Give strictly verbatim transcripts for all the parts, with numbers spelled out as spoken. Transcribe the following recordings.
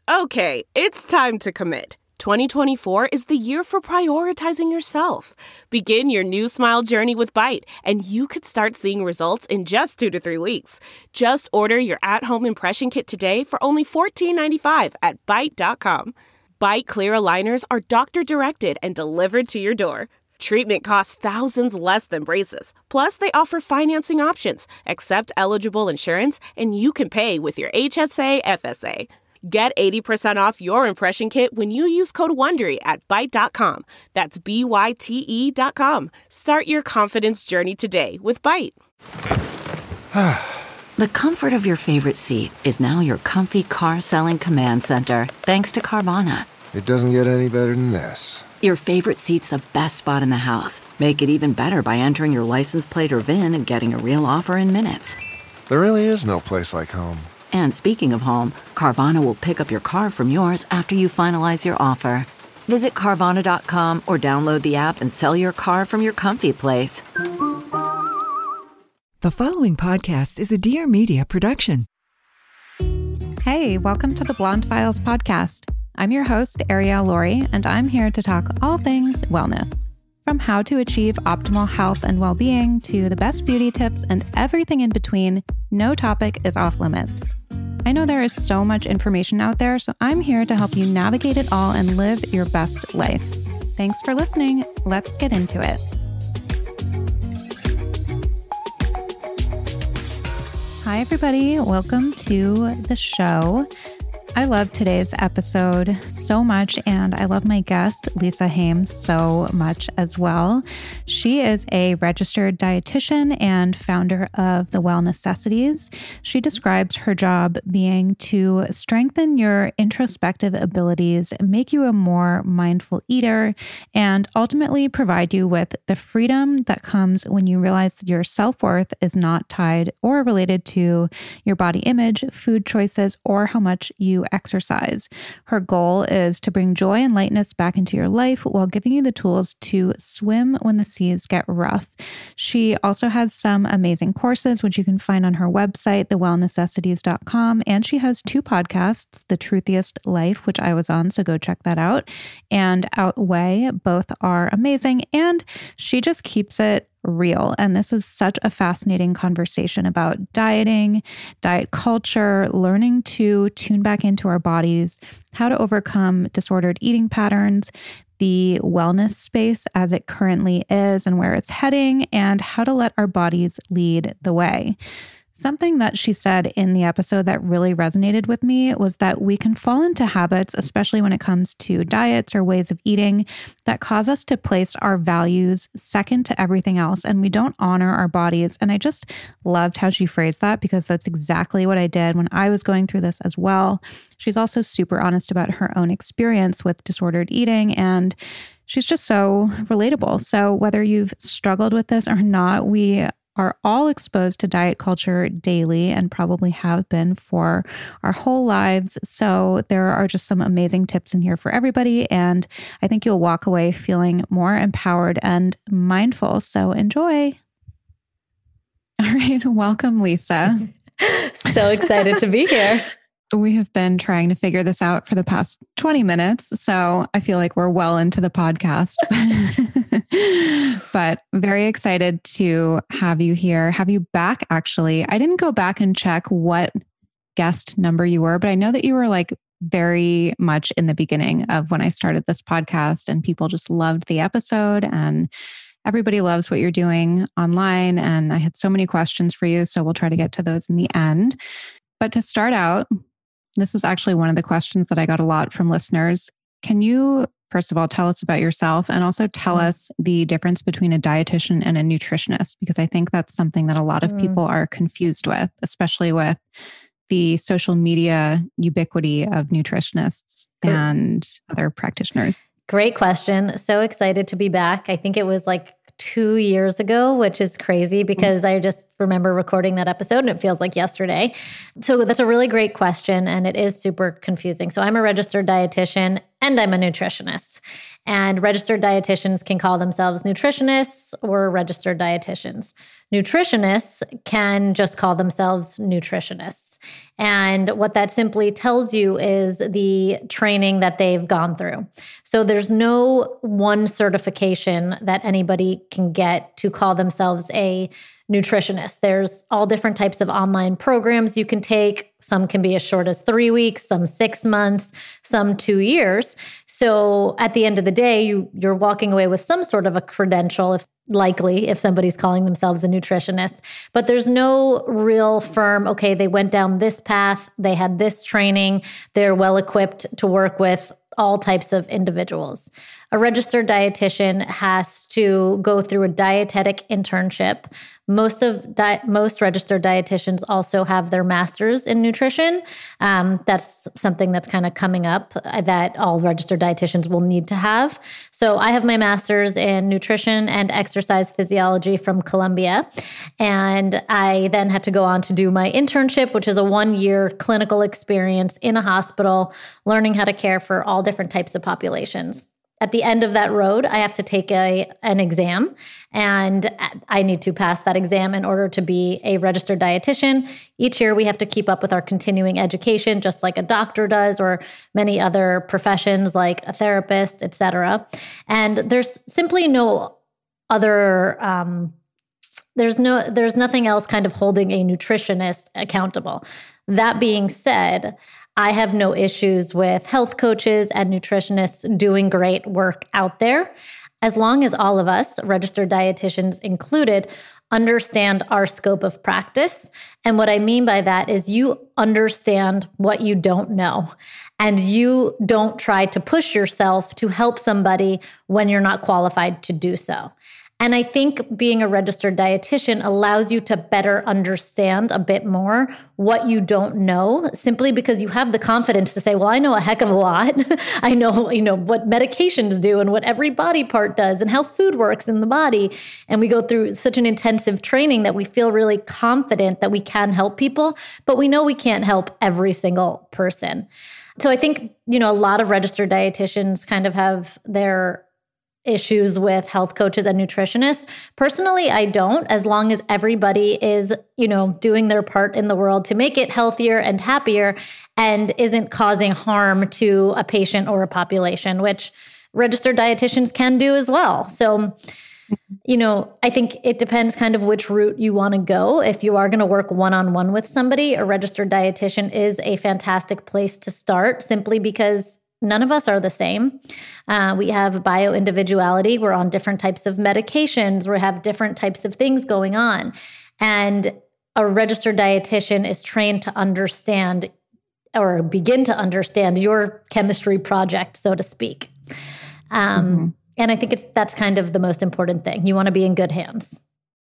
Okay, it's time to commit. twenty twenty-four is the year for prioritizing yourself. Begin your new smile journey with Byte, and you could start seeing results in just two to three weeks. Just order your at-home impression kit today for only fourteen ninety-five at byte dot com. Byte Clear aligners are doctor-directed and delivered to your door. Treatment costs thousands less than braces. Plus, they offer financing options, accept eligible insurance, and you can pay with your H S A F S A. Get eighty percent off your impression kit when you use code WONDERY at byte dot com. That's B Y T E dot com. Start your confidence journey today with Byte. The comfort of your favorite seat is now your comfy car selling command center, thanks to Carvana. It doesn't get any better than this. Your favorite seat's the best spot in the house. Make it even better by entering your license plate or V I N and getting a real offer in minutes. There really is no place like home. And speaking of home, Carvana will pick up your car from yours after you finalize your offer. Visit Carvana dot com or download the app and sell your car from your comfy place. The following podcast is a Dear Media production. Hey, welcome to the Blonde Files podcast. I'm your host, Arielle Laurie, and I'm here to talk all things wellness. From how to achieve optimal health and well-being to the best beauty tips and everything in between, no topic is off limits. I know there is so much information out there, so I'm here to help you navigate it all and live your best life. Thanks for listening. Let's get into it. Hi, everybody. Welcome to the show. I love today's episode so much, and I love my guest, Lisa Hames, so much as well. She is a registered dietitian and founder of The Well Necessities. She describes her job being to strengthen your introspective abilities, make you a more mindful eater, and ultimately provide you with the freedom that comes when you realize that your self-worth is not tied or related to your body image, food choices, or how much you exercise. Her goal is to bring joy and lightness back into your life while giving you the tools to swim when the seas get rough. She also has some amazing courses, which you can find on her website, the well necessities dot com. And she has two podcasts, The Truthiest Life, which I was on, so go check that out, and Outweigh. Both are amazing. And she just keeps it real. And this is such a fascinating conversation about dieting, diet culture, learning to tune back into our bodies, how to overcome disordered eating patterns, the wellness space as it currently is and where it's heading, and how to let our bodies lead the way. Something that she said in the episode that really resonated with me was that we can fall into habits, especially when it comes to diets or ways of eating, that cause us to place our values second to everything else, and we don't honor our bodies. And I just loved how she phrased that, because that's exactly what I did when I was going through this as well. She's also super honest about her own experience with disordered eating, and she's just so relatable. So whether you've struggled with this or not, we are all exposed to diet culture daily and probably have been for our whole lives. So there are just some amazing tips in here for everybody. And I think you'll walk away feeling more empowered and mindful. So enjoy. All right. Welcome, Lisa. So excited to be here. We have been trying to figure this out for the past twenty minutes. So I feel like we're well into the podcast, but very excited to have you here, have you back. Actually, I didn't go back and check what guest number you were, but I know that you were like very much in the beginning of when I started this podcast, and people just loved the episode, and everybody loves what you're doing online. And I had so many questions for you. So we'll try to get to those in the end. But to start out, this is actually one of the questions that I got a lot from listeners. Can you, first of all, tell us about yourself, and also tell us the difference between a dietitian and a nutritionist? Because I think that's something that a lot of people are confused with, especially with the social media ubiquity of nutritionists and other practitioners. Great question. So excited to be back. I think it was like two years ago, which is crazy because I just remember recording that episode and it feels like yesterday. So that's a really great question, and it is super confusing. So I'm a registered dietitian and I'm a nutritionist. And registered dietitians can call themselves nutritionists or registered dietitians. Nutritionists can just call themselves nutritionists. And what that simply tells you is the training that they've gone through. So there's no one certification that anybody can get to call themselves a nutritionist. There's all different types of online programs you can take. Some can be as short as three weeks, some six months, some two years. So at the end of the day, you, you're walking away with some sort of a credential, if likely, if somebody's calling themselves a nutritionist. But there's no real firm, okay, they went down this path, they had this training, they're well equipped to work with all types of individuals. A registered dietitian has to go through a dietetic internship. Most of di- most registered dietitians also have their master's in nutrition. Um, that's something that's kind of coming up that all registered dietitians will need to have. So I have my master's in nutrition and exercise physiology from Columbia. And I then had to go on to do my internship, which is a one-year clinical experience in a hospital, learning how to care for all different types of populations. At the end of that road, I have to take a an exam, and I need to pass that exam in order to be a registered dietitian. Each year, we have to keep up with our continuing education, just like a doctor does, or many other professions like a therapist, et cetera. And there's simply no other, um, there's no, there's nothing else kind of holding a nutritionist accountable. That being said, I have no issues with health coaches and nutritionists doing great work out there, as long as all of us, registered dietitians included, understand our scope of practice. And what I mean by that is you understand what you don't know, and you don't try to push yourself to help somebody when you're not qualified to do so. And I think being a registered dietitian allows you to better understand a bit more what you don't know, simply because you have the confidence to say, well, I know a heck of a lot. I know, you know, what medications do and what every body part does and how food works in the body. And we go through such an intensive training that we feel really confident that we can help people, but we know we can't help every single person. So I think, you know, a lot of registered dietitians kind of have their issues with health coaches and nutritionists. Personally, I don't, as long as everybody is, you know, doing their part in the world to make it healthier and happier and isn't causing harm to a patient or a population, which registered dietitians can do as well. So, you know, I think it depends kind of which route you want to go. If you are going to work one-on-one with somebody, a registered dietitian is a fantastic place to start, simply because none of us are the same. Uh, we have bio-individuality. We're on different types of medications. We have different types of things going on. And a registered dietitian is trained to understand or begin to understand your chemistry project, so to speak. Um, mm-hmm. And I think it's that's kind of the most important thing. You want to be in good hands.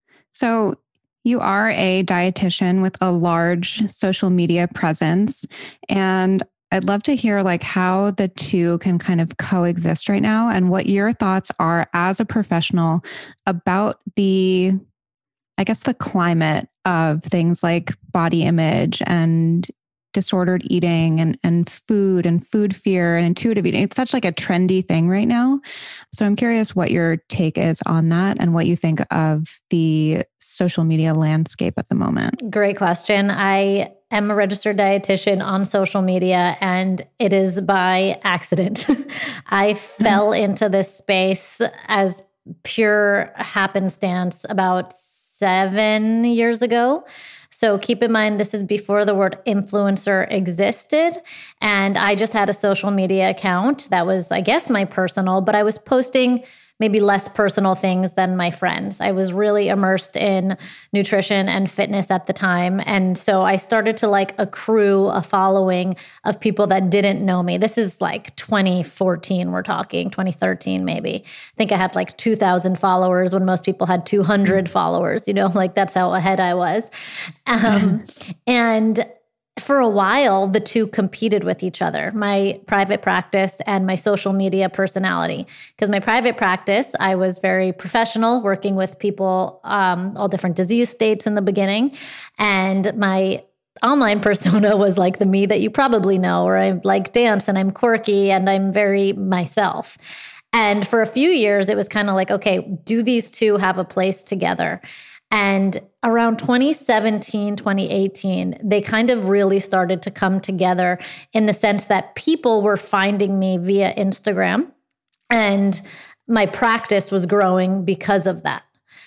So you are a dietitian with a large social media presence, and I'd love to hear like how the two can kind of coexist right now and what your thoughts are as a professional about the, I guess, the climate of things like body image and disordered eating and, and food and food fear and intuitive eating. It's such like a trendy thing right now. So I'm curious what your take is on that and what you think of the social media landscape at the moment. Great question. I am a registered dietitian on social media, and it is by accident. I fell into this space as pure happenstance about seven years ago. So keep in mind, this is before the word influencer existed. And I just had a social media account that was, I guess, my personal, but I was posting maybe less personal things than my friends. I was really immersed in nutrition and fitness at the time. And so I started to like accrue a following of people that didn't know me. This is like twenty fourteen, we're talking, twenty thirteen maybe. I think I had like two thousand followers when most people had two hundred followers, you know, like that's how ahead I was. Um, and for a while, the two competed with each other, my private practice and my social media personality. Because my private practice, I was very professional, working with people, um, all different disease states in the beginning. And my online persona was like the me that you probably know, or I like dance and I'm quirky and I'm very myself. And for a few years, it was kind of like, okay, do these two have a place together? And around twenty seventeen, twenty eighteen, they kind of really started to come together in the sense that people were finding me via Instagram, and my practice was growing because of that.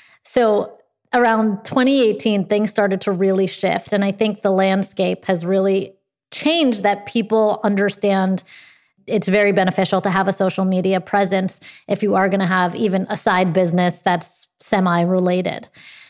So around twenty eighteen, things started to really shift. And I think the landscape has really changed, that people understand it's very beneficial to have a social media presence if you are going to have even a side business that's semi-related.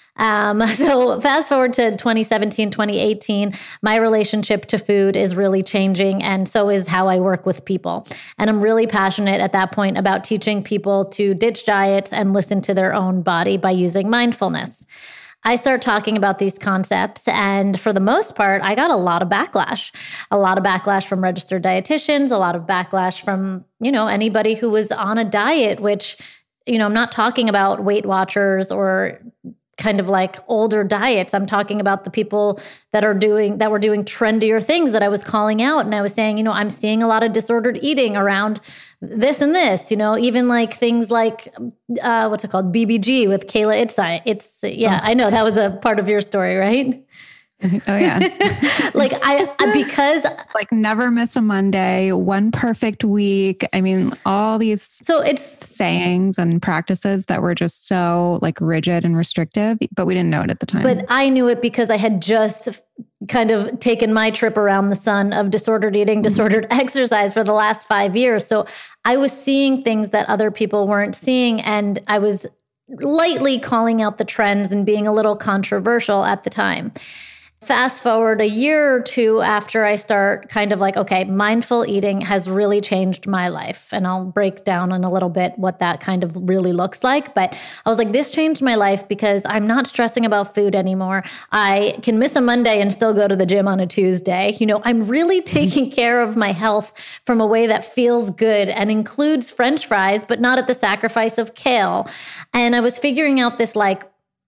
Um, so fast forward to twenty seventeen, twenty eighteen, my relationship to food is really changing, and so is how I work with people. And I'm really passionate at that point about teaching people to ditch diets and listen to their own body by using mindfulness. I start talking about these concepts, and for the most part, I got a lot of backlash, a lot of backlash from registered dietitians, a lot of backlash from, you know, anybody who was on a diet, which, you know, I'm not talking about Weight Watchers or kind of like older diets. I'm talking about the people that are doing, that were doing trendier things that I was calling out. And I was saying, you know, I'm seeing a lot of disordered eating around this and this, you know, even like things like, uh, what's it called? B B G with Kayla Itsai. It's, yeah, oh. I know that was a part of your story, right? Oh yeah. like I, I, because like never miss a Monday, one perfect week. I mean, all these so it's sayings and practices that were just so like rigid and restrictive, but we didn't know it at the time. But I knew it because I had just kind of taken my trip around the sun of disordered eating, disordered mm-hmm. exercise for the last five years. So I was seeing things that other people weren't seeing, and I was lightly calling out the trends and being a little controversial at the time. Fast forward a year or two after I start kind of like, okay, mindful eating has really changed my life. And I'll break down in a little bit what that kind of really looks like. But I was like, this changed my life because I'm not stressing about food anymore. I can miss a Monday and still go to the gym on a Tuesday. You know, I'm really taking care of my health from a way that feels good and includes French fries, but not at the sacrifice of kale. And I was figuring out this like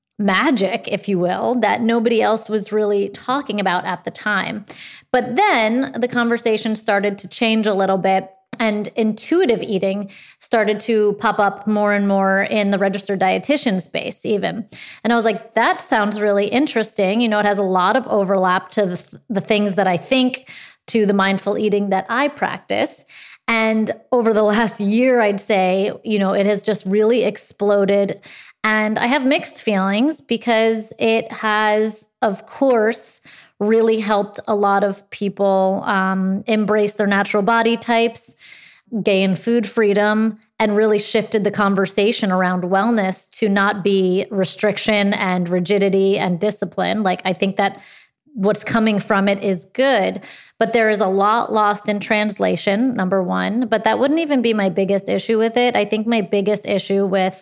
magic, if you will, that nobody else was really talking about at the time. But then the conversation started to change a little bit, and intuitive eating started to pop up more and more in the registered dietitian space even. And I was like, that sounds really interesting. You know, it has a lot of overlap to the, th- the things that I think, to the mindful eating that I practice. And over the last year, I'd say, you know, it has just really exploded. And I have mixed feelings because it has, of course, really helped a lot of people um, embrace their natural body types, gain food freedom, and really shifted the conversation around wellness to not be restriction and rigidity and discipline. Like, I think that what's coming from it is good, but there is a lot lost in translation, number one. But that wouldn't even be my biggest issue with it. I think my biggest issue with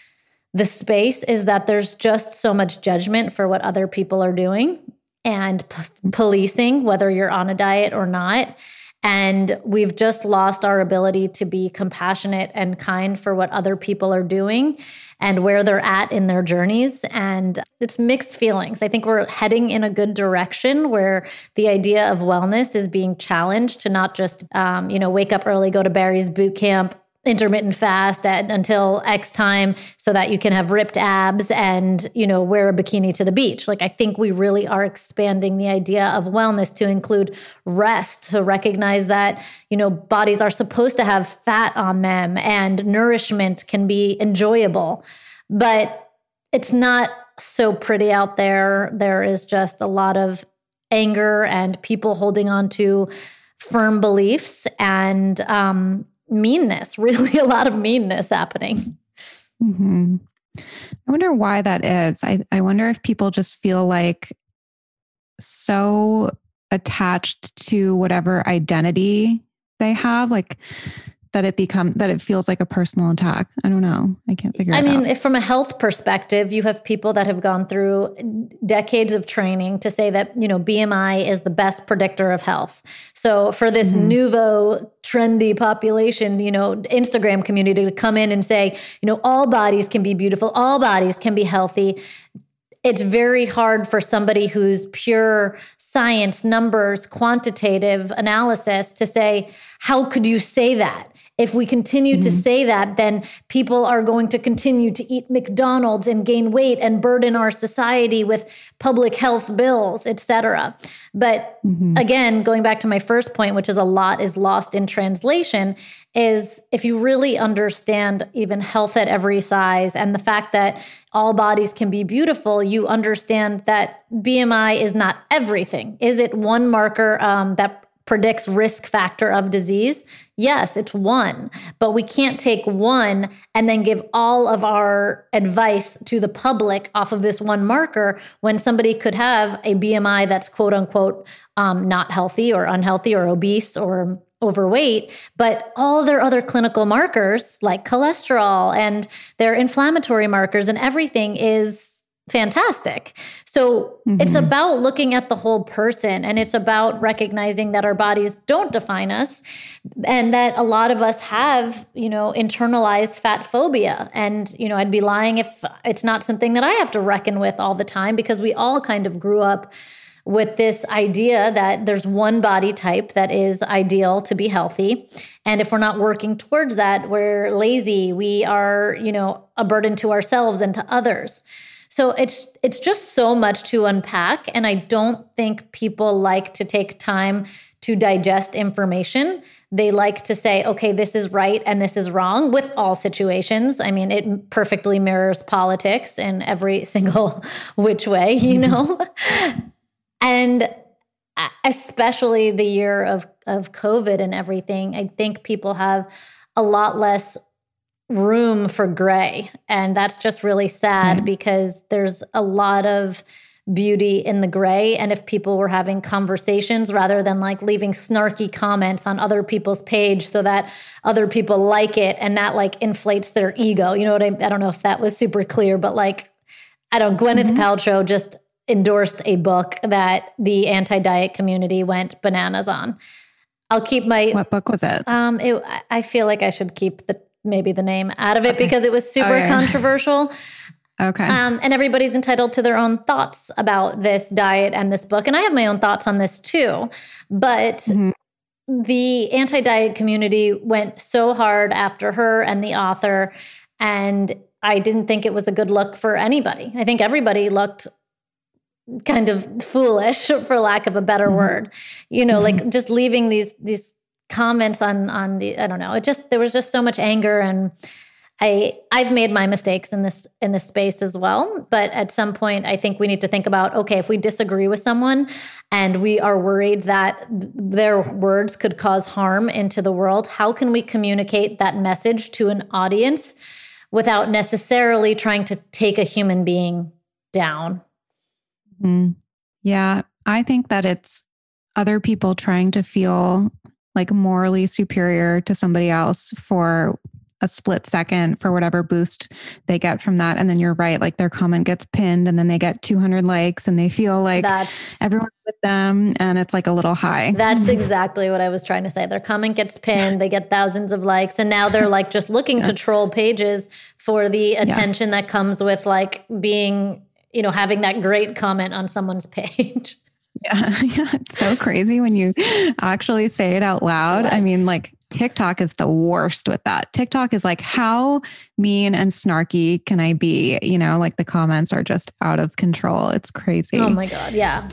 the space is that there's just so much judgment for what other people are doing and p- policing, whether you're on a diet or not. And we've just lost our ability to be compassionate and kind for what other people are doing and where they're at in their journeys. And it's mixed feelings. I think we're heading in a good direction where the idea of wellness is being challenged to not just, um, you know, wake up early, go to Barry's boot camp, intermittent fast at, until X time so that you can have ripped abs and, you know, wear a bikini to the beach. Like, I think we really are expanding the idea of wellness to include rest, to recognize that, you know, bodies are supposed to have fat on them and nourishment can be enjoyable, but it's not so pretty out there. There is just a lot of anger and people holding on to firm beliefs and, um, meanness, really a lot of meanness happening. Mm-hmm. I wonder why that is. I, I wonder if people just feel like so attached to whatever identity they have, like that it become that it feels like a personal attack. I don't know. I can't figure I it mean, out. If from a health perspective, you have people that have gone through decades of training to say that, you know, B M I is the best predictor of health. So for this mm-hmm. nouveau trendy population, you know, Instagram community to come in and say, you know, all bodies can be beautiful, all bodies can be healthy. It's very hard for somebody who's pure science, numbers, quantitative analysis to say, how could you say that? If we continue mm-hmm. to say that, then people are going to continue to eat McDonald's and gain weight and burden our society with public health bills, et cetera. But mm-hmm. again, going back to my first point, which is a lot is lost in translation, is if you really understand even health at every size and the fact that all bodies can be beautiful, you understand that B M I is not everything. Is it one marker um, that predicts risk factor of disease? Yes, it's one, but we can't take one and then give all of our advice to the public off of this one marker when somebody could have a B M I that's quote unquote um, not healthy or unhealthy or obese or overweight, but all their other clinical markers like cholesterol and their inflammatory markers and everything is fantastic. So mm-hmm. it's about looking at the whole person, and it's about recognizing that our bodies don't define us and that a lot of us have, you know, internalized fat phobia. And, you know, I'd be lying if it's not something that I have to reckon with all the time, because we all kind of grew up with this idea that there's one body type that is ideal to be healthy. And if we're not working towards that, we're lazy. We are, you know, a burden to ourselves and to others. So it's it's just so much to unpack. And I don't think people like to take time to digest information. They like to say, okay, this is right and this is wrong with all situations. I mean, it perfectly mirrors politics in every single which way, you know? And especially the year of, of COVID and everything, I think people have a lot less room for gray. And that's just really sad mm-hmm. because there's a lot of beauty in the gray. And if people were having conversations rather than like leaving snarky comments on other people's page so that other people like it and that like inflates their ego, you know what I, I don't know if that was super clear, but like, I don't, Gwyneth mm-hmm. Paltrow just endorsed a book that the anti-diet community went bananas on. I'll keep my... What book was it? Um, it, I feel like I should keep the maybe the name out of it okay. because it was super okay. controversial. Okay. Um, and everybody's entitled to their own thoughts about this diet and this book. And I have my own thoughts on this too. But mm-hmm. the anti-diet community went so hard after her and the author. And I didn't think it was a good look for anybody. I think everybody looked kind of foolish, for lack of a better mm-hmm. word. You know, mm-hmm. like just leaving these these comments on on the, I don't know, it just, there was just so much anger, and I I've made my mistakes in this in this space as well. But at some point, I think we need to think about, okay, if we disagree with someone and we are worried that their words could cause harm into the world, how can we communicate that message to an audience without necessarily trying to take a human being down? Mm. Yeah, I think that it's other people trying to feel like morally superior to somebody else for a split second for whatever boost they get from that. And then you're right, like their comment gets pinned and then they get two hundred likes and they feel like that's, everyone's with them and it's like a little high. That's exactly what I was trying to say. Their comment gets pinned, they get thousands of likes, and now they're like just looking yeah. to troll pages for the attention yes. that comes with like being, you know, having that great comment on someone's page. Yeah, yeah, it's so crazy when you actually say it out loud. What? I mean, like TikTok is the worst with that. TikTok is like, how mean and snarky can I be? You know, like the comments are just out of control. It's crazy. Oh my God, yeah.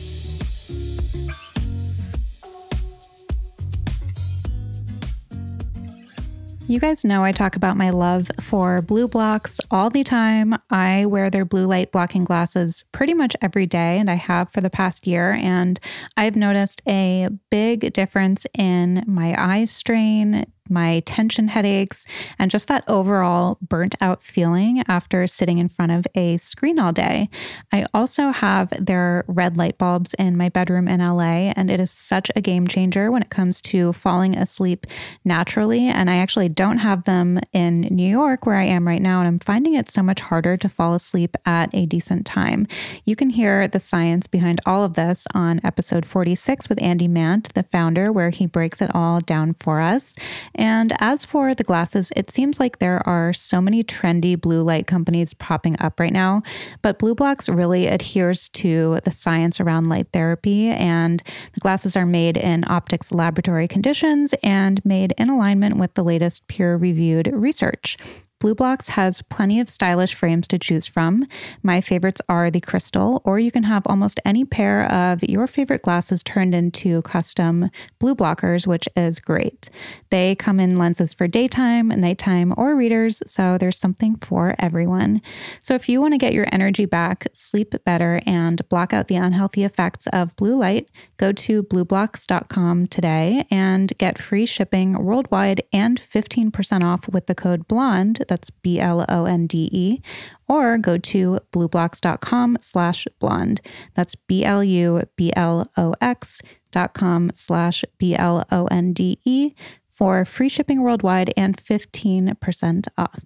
You guys know I talk about my love for BlueBlox all the time. I wear their blue light blocking glasses pretty much every day, and I have for the past year. And I've noticed a big difference in my eye strain, my tension headaches, and just that overall burnt out feeling after sitting in front of a screen all day. I also have their red light bulbs in my bedroom in L A, and it is such a game changer when it comes to falling asleep naturally. And I actually don't have them in New York where I am right now, and I'm finding it so much harder to fall asleep at a decent time. You can hear the science behind all of this on episode forty-six with Andy Mant, the founder, where he breaks it all down for us. And as for the glasses, it seems like there are so many trendy blue light companies popping up right now, but BlueBlox really adheres to the science around light therapy, and the glasses are made in optics laboratory conditions and made in alignment with the latest peer-reviewed research. BlueBlox has plenty of stylish frames to choose from. My favorites are the crystal, or you can have almost any pair of your favorite glasses turned into custom blue blockers, which is great. They come in lenses for daytime, nighttime, or readers, so there's something for everyone. So if you want to get your energy back, sleep better, and block out the unhealthy effects of blue light, go to blue blox dot com today and get free shipping worldwide and fifteen percent off with the code BLONDE. That's B L O N D E, or go to blueblox.com slash blonde. That's B L U B L O X dot com slash B L O N D E for free shipping worldwide and fifteen percent off.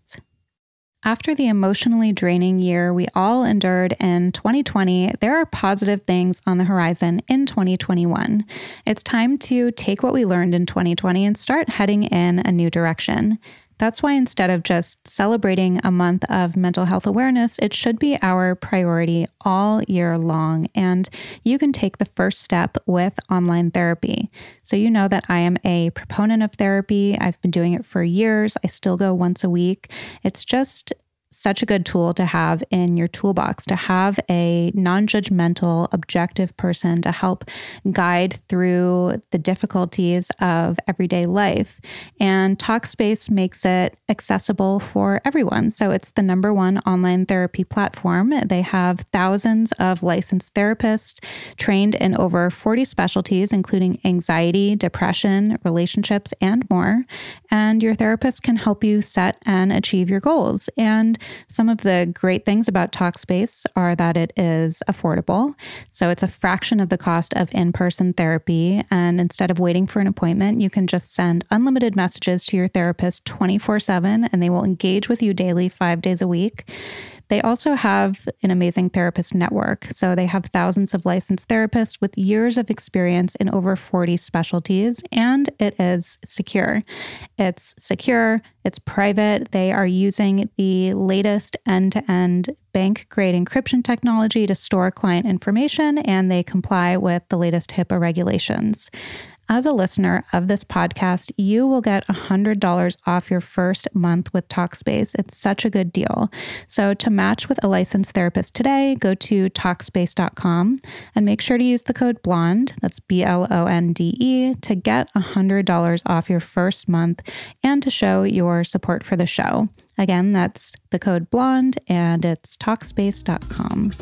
After the emotionally draining year we all endured in twenty twenty, there are positive things on the horizon in twenty twenty-one. It's time to take what we learned in twenty twenty and start heading in a new direction. That's why instead of just celebrating a month of mental health awareness, it should be our priority all year long. And you can take the first step with online therapy. So you know that I am a proponent of therapy. I've been doing it for years. I still go once a week. It's just such a good tool to have in your toolbox, to have a non-judgmental, objective person to help guide through the difficulties of everyday life. And Talkspace makes it accessible for everyone. So it's the number one online therapy platform. They have thousands of licensed therapists trained in over forty specialties, including anxiety, depression, relationships, and more. And your therapist can help you set and achieve your goals. And some of the great things about Talkspace are that it is affordable. So it's a fraction of the cost of in-person therapy. And instead of waiting for an appointment, you can just send unlimited messages to your therapist twenty-four seven, and they will engage with you daily, five days a week. They also have an amazing therapist network. So they have thousands of licensed therapists with years of experience in over forty specialties, and it is secure. It's secure, it's private. They are using the latest end-to-end bank-grade encryption technology to store client information, and they comply with the latest HIPAA regulations. As a listener of this podcast, you will get one hundred dollars off your first month with Talkspace. It's such a good deal. So to match with a licensed therapist today, go to Talkspace dot com and make sure to use the code BLONDE, that's B L O N D E, to get one hundred dollars off your first month and to show your support for the show. Again, that's the code BLONDE, and it's Talkspace dot com.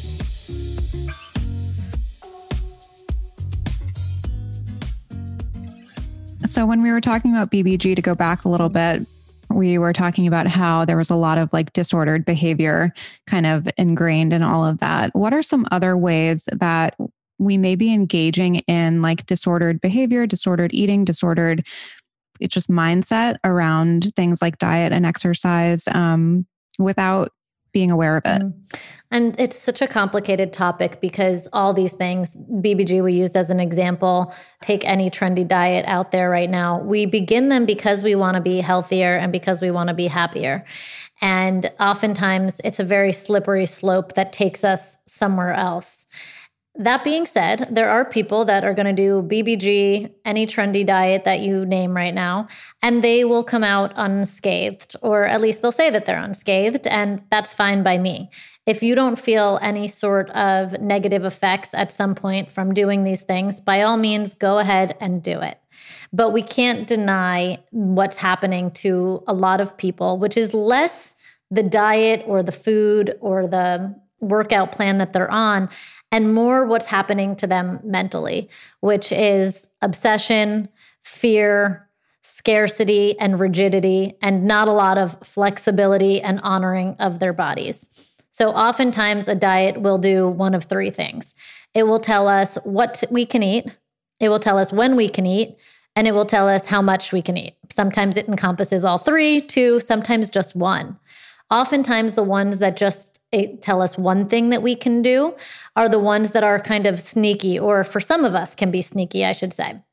So when we were talking about B B G, to go back a little bit, we were talking about how there was a lot of like disordered behavior kind of ingrained in all of that. What are some other ways that we may be engaging in like disordered behavior, disordered eating, disordered it's just mindset around things like diet and exercise um, without being aware of it? And it's such a complicated topic because all these things, B B G we used as an example, take any trendy diet out there right now. We begin them because we want to be healthier and because we want to be happier. And oftentimes it's a very slippery slope that takes us somewhere else. That being said, there are people that are going to do B B G, any trendy diet that you name right now, and they will come out unscathed, or at least they'll say that they're unscathed, and that's fine by me. If you don't feel any sort of negative effects at some point from doing these things, by all means, go ahead and do it. But we can't deny what's happening to a lot of people, which is less the diet or the food or the workout plan that they're on, and more what's happening to them mentally, which is obsession, fear, scarcity, and rigidity, and not a lot of flexibility and honoring of their bodies. So oftentimes a diet will do one of three things. It will tell us what we can eat, it will tell us when we can eat, and it will tell us how much we can eat. Sometimes it encompasses all three, two, sometimes just one. Oftentimes the ones that just tell us one thing that we can do are the ones that are kind of sneaky, or for some of us can be sneaky, I should say.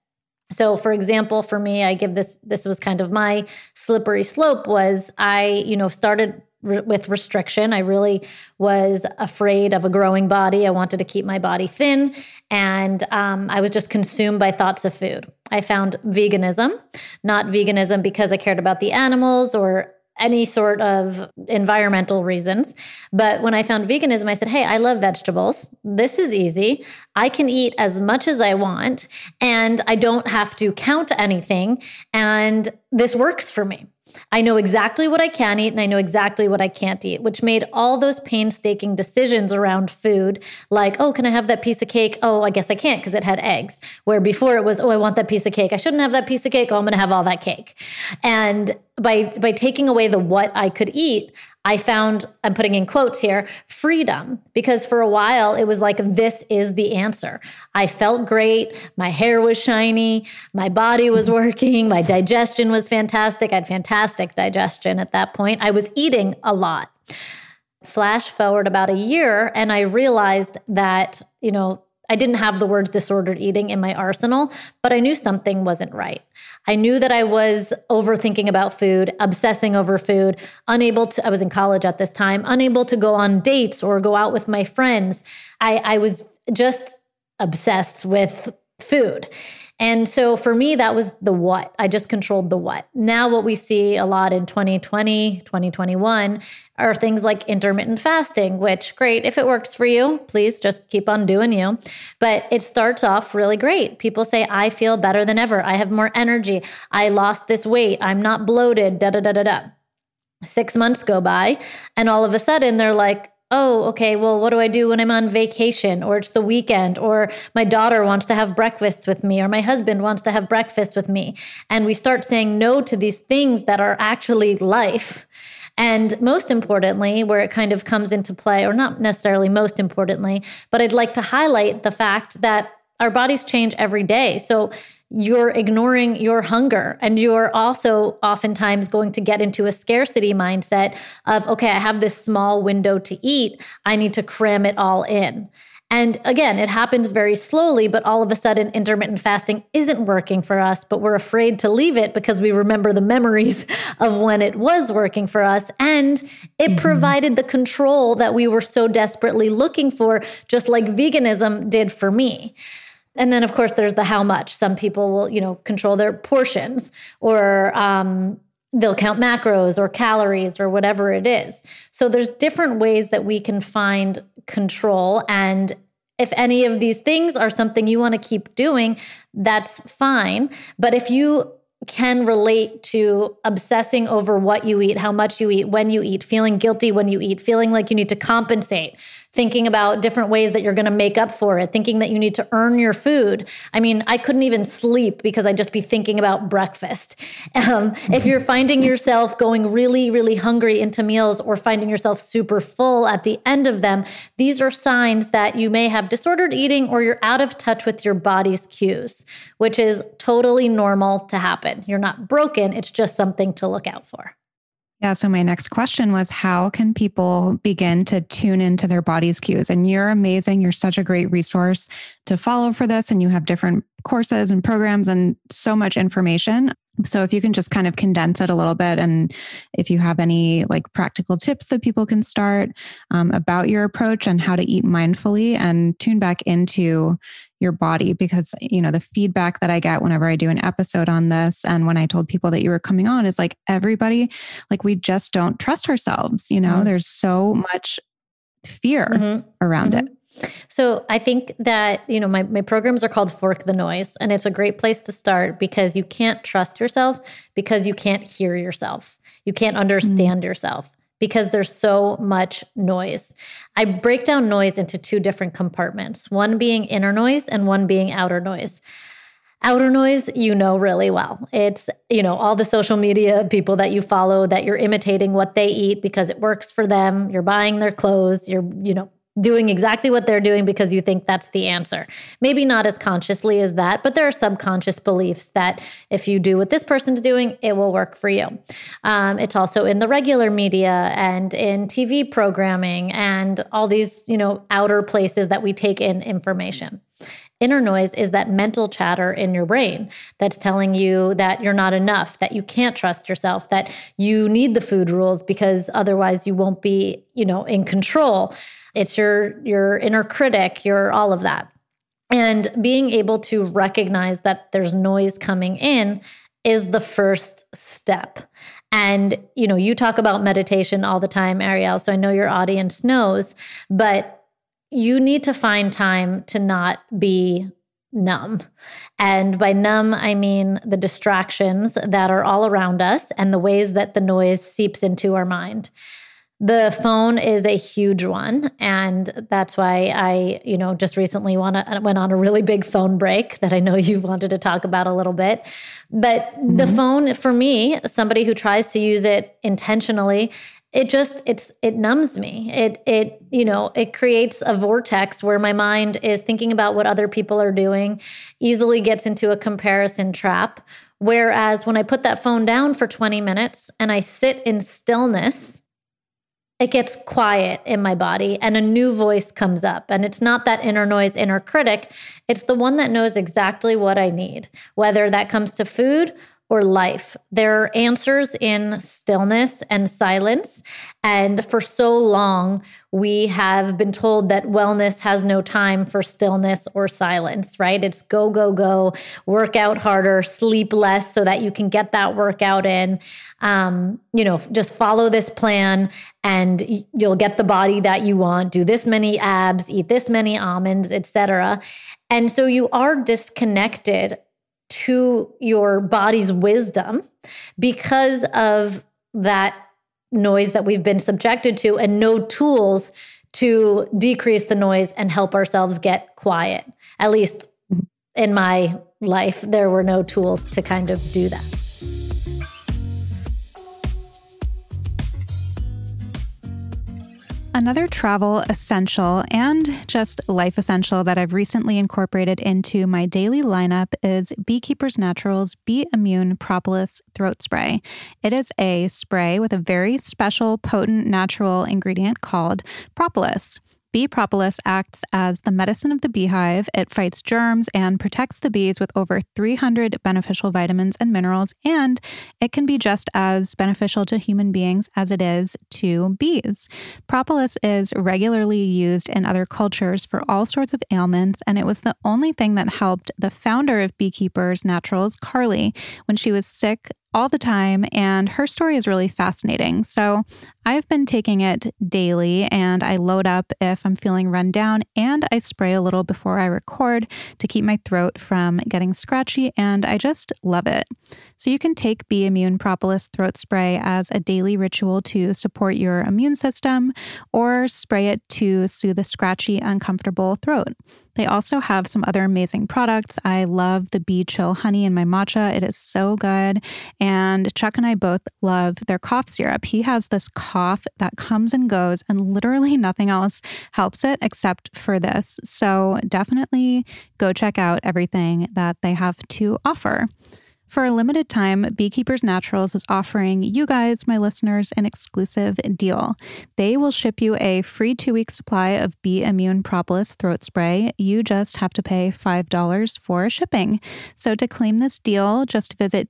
So for example, for me, I give this, this was kind of my slippery slope was I, you know, started re- with restriction. I really was afraid of a growing body. I wanted to keep my body thin. And um, I was just consumed by thoughts of food. I found veganism, not veganism because I cared about the animals or any sort of environmental reasons. But when I found veganism, I said, hey, I love vegetables. This is easy. I can eat as much as I want, and I don't have to count anything. And this works for me. I know exactly what I can eat and I know exactly what I can't eat, which made all those painstaking decisions around food like, oh, can I have that piece of cake? Oh, I guess I can't because it had eggs. Where before it was, oh, I want that piece of cake. I shouldn't have that piece of cake. Oh, I'm going to have all that cake. And by by taking away the what I could eat, I found, I'm putting in quotes here, freedom, because for a while it was like, this is the answer. I felt great. My hair was shiny. My body was working. My digestion was fantastic. I had fantastic digestion at that point. I was eating a lot. Flash forward about a year, and I realized that, you know, I didn't have the words disordered eating in my arsenal, but I knew something wasn't right. I knew that I was overthinking about food, obsessing over food, unable to, I was in college at this time, unable to go on dates or go out with my friends. I, I was just obsessed with food. And so for me, that was the what. I just controlled the what. Now what we see a lot in twenty twenty, twenty twenty-one are things like intermittent fasting, which great. If it works for you, please just keep on doing you. But it starts off really great. People say, I feel better than ever. I have more energy. I lost this weight. I'm not bloated, da, da, da, da, da. Six months go by and all of a sudden they're like, oh, okay, well, what do I do when I'm on vacation or it's the weekend or my daughter wants to have breakfast with me or my husband wants to have breakfast with me? And we start saying no to these things that are actually life. And most importantly, where it kind of comes into play, or not necessarily most importantly, but I'd like to highlight the fact that our bodies change every day. So you're ignoring your hunger, and you're also oftentimes going to get into a scarcity mindset of, okay, I have this small window to eat. I need to cram it all in. And again, it happens very slowly, but all of a sudden intermittent fasting isn't working for us, but we're afraid to leave it because we remember the memories of when it was working for us. And it mm-hmm. provided the control that we were so desperately looking for, just like veganism did for me. And then, of course, there's the how much. Some people will, you know, control their portions, or um, they'll count macros or calories or whatever it is. So there's different ways that we can find control. And if any of these things are something you want to keep doing, that's fine. But if you can relate to obsessing over what you eat, how much you eat, when you eat, feeling guilty when you eat, feeling like you need to compensate, thinking about different ways that you're going to make up for it, thinking that you need to earn your food. I mean, I couldn't even sleep because I'd just be thinking about breakfast. Um, if you're finding yourself going really, really hungry into meals or finding yourself super full at the end of them, these are signs that you may have disordered eating or you're out of touch with your body's cues, which is totally normal to happen. You're not broken. It's just something to look out for. Yeah. So my next question was, how can people begin to tune into their body's cues? And you're amazing. You're such a great resource to follow for this. And you have different courses and programs and so much information. So if you can just kind of condense it a little bit, and if you have any like practical tips that people can start um, about your approach and how to eat mindfully and tune back into your body, because, you know, the feedback that I get whenever I do an episode on this, and when I told people that you were coming on, is like, everybody, like, we just don't trust ourselves. You know, mm-hmm. there's so much fear mm-hmm. around mm-hmm. it. So I think that, you know, my, my programs are called Fork the Noise, and it's a great place to start because you can't trust yourself because you can't hear yourself. You can't understand mm-hmm. yourself because there's so much noise. I break down noise into two different compartments, one being inner noise and one being outer noise. Outer noise, you know really well. It's, you know, all the social media people that you follow, that you're imitating what they eat because it works for them. You're buying their clothes. You're, you know, doing exactly what they're doing because you think that's the answer. Maybe not as consciously as that, but there are subconscious beliefs that if you do what this person's doing, it will work for you. Um, it's also in the regular media and in T V programming and all these, you know, outer places that we take in information. Inner noise is that mental chatter in your brain that's telling you that you're not enough, that you can't trust yourself, that you need the food rules because otherwise you won't be, you know, in control. It's your your inner critic, your all of that. And being able to recognize that there's noise coming in is the first step. And, you know, you talk about meditation all the time, Ariel, so I know your audience knows, but you need to find time to not be numb. And by numb, I mean the distractions that are all around us and the ways that the noise seeps into our mind. The phone is a huge one. And that's why I, you know, just recently wanna, went on a really big phone break that I know you wanted to talk about a little bit. But mm-hmm. the phone, for me, somebody who tries to use it intentionally, it just, it's, it numbs me. It, it, you know, it creates a vortex where my mind is thinking about what other people are doing, easily gets into a comparison trap. Whereas when I put that phone down for twenty minutes and I sit in stillness, it gets quiet in my body and a new voice comes up. And it's not that inner noise, inner critic. It's the one that knows exactly what I need, whether that comes to food or life. There are answers in stillness and silence. And for so long, we have been told that wellness has no time for stillness or silence, right? It's go, go, go, work out harder, sleep less so that you can get that workout in. Um, you know, just follow this plan and you'll get the body that you want, do this many abs, eat this many almonds, et cetera. And so you are disconnected to your body's wisdom because of that noise that we've been subjected to and no tools to decrease the noise and help ourselves get quiet. At least in my life, there were no tools to kind of do that. Another travel essential and just life essential that I've recently incorporated into my daily lineup is Beekeepers Naturals Be Immune Propolis Throat Spray. It is a spray with a very special, potent, natural ingredient called propolis. Bee propolis acts as the medicine of the beehive. It fights germs and protects the bees with over three hundred beneficial vitamins and minerals, and it can be just as beneficial to human beings as it is to bees. Propolis is regularly used in other cultures for all sorts of ailments, and it was the only thing that helped the founder of Beekeepers Naturals, Carly, when she was sick all the time, and her story is really fascinating. So I've been taking it daily, and I load up if I'm feeling run down, and I spray a little before I record to keep my throat from getting scratchy, and I just love it. So you can take Be Immune Propolis Throat Spray as a daily ritual to support your immune system, or spray it to soothe a scratchy, uncomfortable throat. They also have some other amazing products. I love the Bee Chill Honey in my matcha. It is so good. And Chuck and I both love their cough syrup. He has this cough that comes and goes, and literally nothing else helps it except for this. So definitely go check out everything that they have to offer. For a limited time, Beekeepers Naturals is offering you guys, my listeners, an exclusive deal. They will ship you a free two-week supply of Be Immune Propolis Throat Spray. You just have to pay five dollars for shipping. So to claim this deal, just visit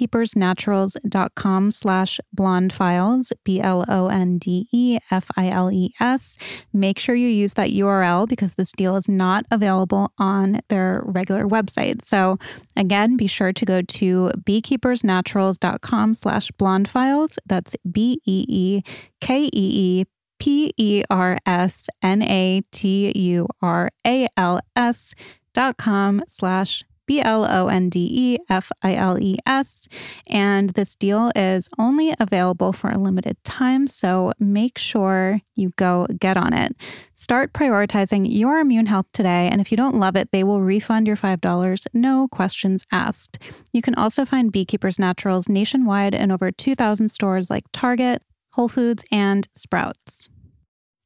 beekeepersnaturals.com slash blondefiles, B L O N D E F I L E S. Make sure you use that U R L because this deal is not available on their regular website. So again, be sure to go to beekeepersnaturals.com slash blondefiles. That's B E E K E E P E R S N A T U R A L S dot com slash B L O N D E F I L E S. And this deal is only available for a limited time, so make sure you go get on it. Start prioritizing your immune health today, and if you don't love it, they will refund your five dollars, no questions asked. You can also find Beekeepers Naturals nationwide in over two thousand stores like Target, Whole Foods, and Sprouts.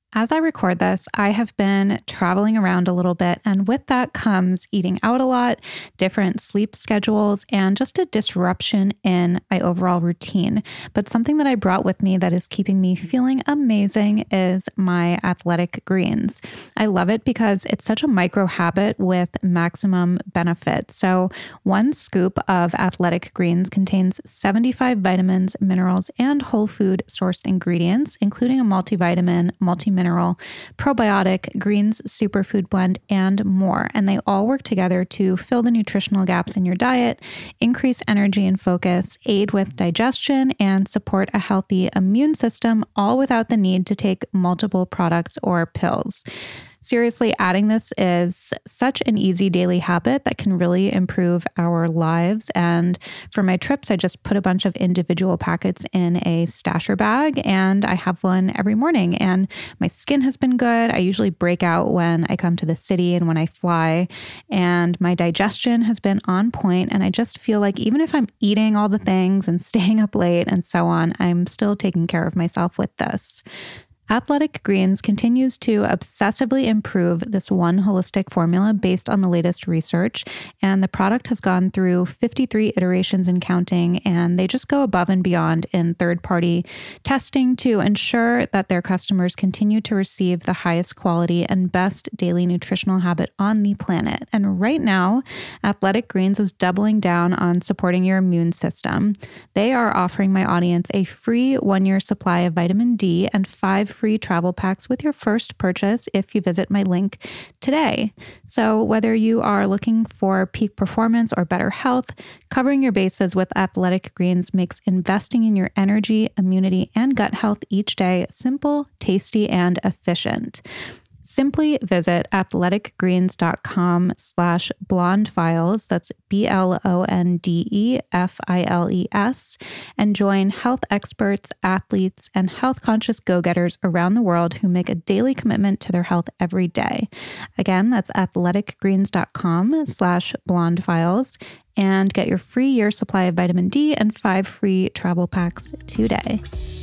As I record this, I have been traveling around a little bit, and with that comes eating out a lot, different sleep schedules, and just a disruption in my overall routine. But something that I brought with me that is keeping me feeling amazing is my Athletic Greens. I love it because it's such a micro habit with maximum benefit. So one scoop of Athletic Greens contains seventy-five vitamins, minerals, and whole food sourced ingredients, including a multivitamin, multi-mineral, probiotic, greens superfood blend, and more. And they all work together to fill the nutritional gaps in your diet, increase energy and focus, aid with digestion, and support a healthy immune system, all without the need to take multiple products or pills. Seriously, adding this is such an easy daily habit that can really improve our lives. And for my trips, I just put a bunch of individual packets in a stasher bag, and I have one every morning. And my skin has been good. I usually break out when I come to the city and when I fly. And my digestion has been on point. And I just feel like even if I'm eating all the things and staying up late and so on, I'm still taking care of myself with this. Athletic Greens continues to obsessively improve this one holistic formula based on the latest research, and the product has gone through fifty-three iterations and counting, and they just go above and beyond in third-party testing to ensure that their customers continue to receive the highest quality and best daily nutritional habit on the planet. And right now, Athletic Greens is doubling down on supporting your immune system. They are offering my audience a free one-year supply of vitamin D and five free travel packs with your first purchase if you visit my link today. So whether you are looking for peak performance or better health, covering your bases with Athletic Greens makes investing in your energy, immunity, and gut health each day simple, tasty, and efficient. Simply visit athleticgreens.com slash blondefiles, that's B L O N D E F I L E S, and join health experts, athletes, and health-conscious go-getters around the world who make a daily commitment to their health every day. Again, that's athleticgreens.com slash blondefiles, and get your free year supply of vitamin D and five free travel packs today.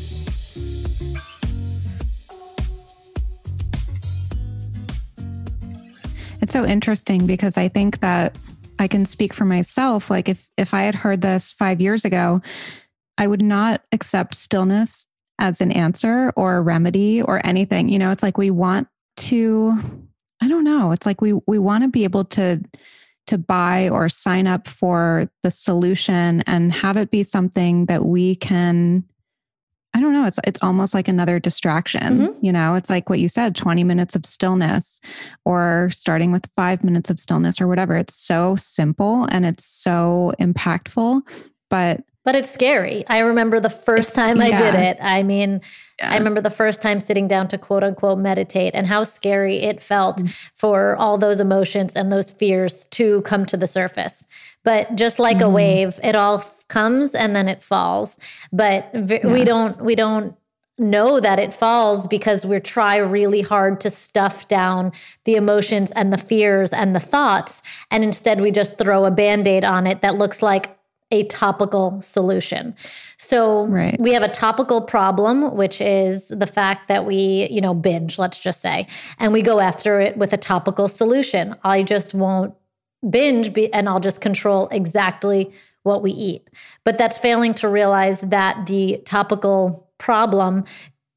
It's so interesting because I think that I can speak for myself. Like if, if I had heard this five years ago, I would not accept stillness as an answer or a remedy or anything. You know, it's like we want to, I don't know. It's like we, we want to be able to, to buy or sign up for the solution and have it be something that we can, I don't know. It's it's almost like another distraction. Mm-hmm. You know, it's like what you said, twenty minutes of stillness or starting with five minutes of stillness or whatever. It's so simple and it's so impactful, but But it's scary. I remember the first time I yeah. did it. I mean, yeah. I remember the first time sitting down to quote unquote meditate and how scary it felt mm-hmm. for all those emotions and those fears to come to the surface. But just like mm-hmm. a wave, it all comes and then it falls. But v- yeah. we don't, we don't know that it falls because we try really hard to stuff down the emotions and the fears and the thoughts. And instead we just throw a Band-Aid on it that looks like a topical solution. So right. we have a topical problem, which is the fact that we, you know, binge, let's just say, and we go after it with a topical solution. I just won't binge be, and I'll just control exactly what we eat. But that's failing to realize that the topical problem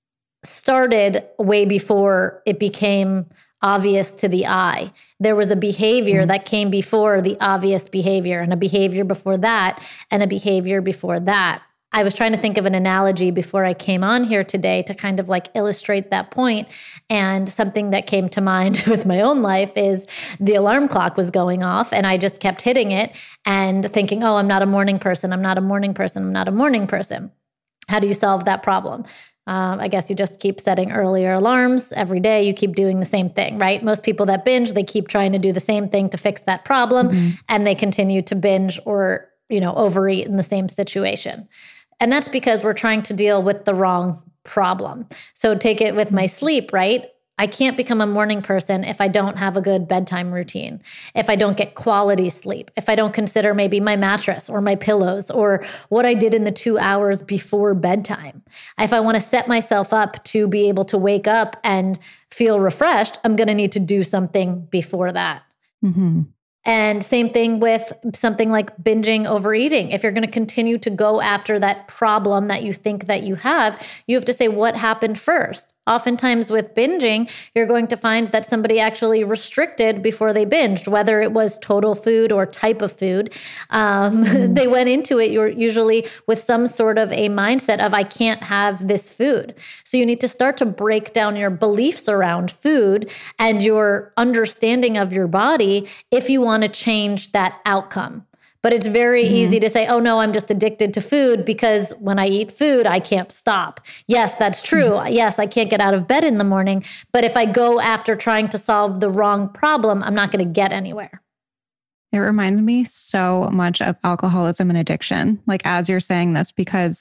started way before it became obvious to the eye. There was a behavior mm-hmm. that came before the obvious behavior, and a behavior before that, and a behavior before that. I was trying to think of an analogy before I came on here today to kind of like illustrate that point. And something that came to mind with my own life is the alarm clock was going off and I just kept hitting it and thinking, oh, I'm not a morning person. I'm not a morning person. I'm not a morning person. How do you solve that problem? Um, I guess you just keep setting earlier alarms every day. You keep doing the same thing, right? Most people that binge, they keep trying to do the same thing to fix that problem, mm-hmm. and they continue to binge or, you know, overeat in the same situation. And that's because we're trying to deal with the wrong problem. So take it with my sleep, right? I can't become a morning person if I don't have a good bedtime routine, if I don't get quality sleep, if I don't consider maybe my mattress or my pillows or what I did in the two hours before bedtime. If I want to set myself up to be able to wake up and feel refreshed, I'm going to need to do something before that. Mm-hmm. And same thing with something like binging, overeating. If you're going to continue to go after that problem that you think that you have, you have to say what happened first. Oftentimes with binging, you're going to find that somebody actually restricted before they binged, whether it was total food or type of food. Um, mm. They went into it you're usually with some sort of a mindset of, I can't have this food. So you need to start to break down your beliefs around food and your understanding of your body if you want to change that outcome. But it's very mm-hmm. easy to say, oh no, I'm just addicted to food because when I eat food, I can't stop. Yes, that's true. Mm-hmm. Yes, I can't get out of bed in the morning. But if I go after trying to solve the wrong problem, I'm not going to get anywhere. It reminds me so much of alcoholism and addiction, like as you're saying this, because,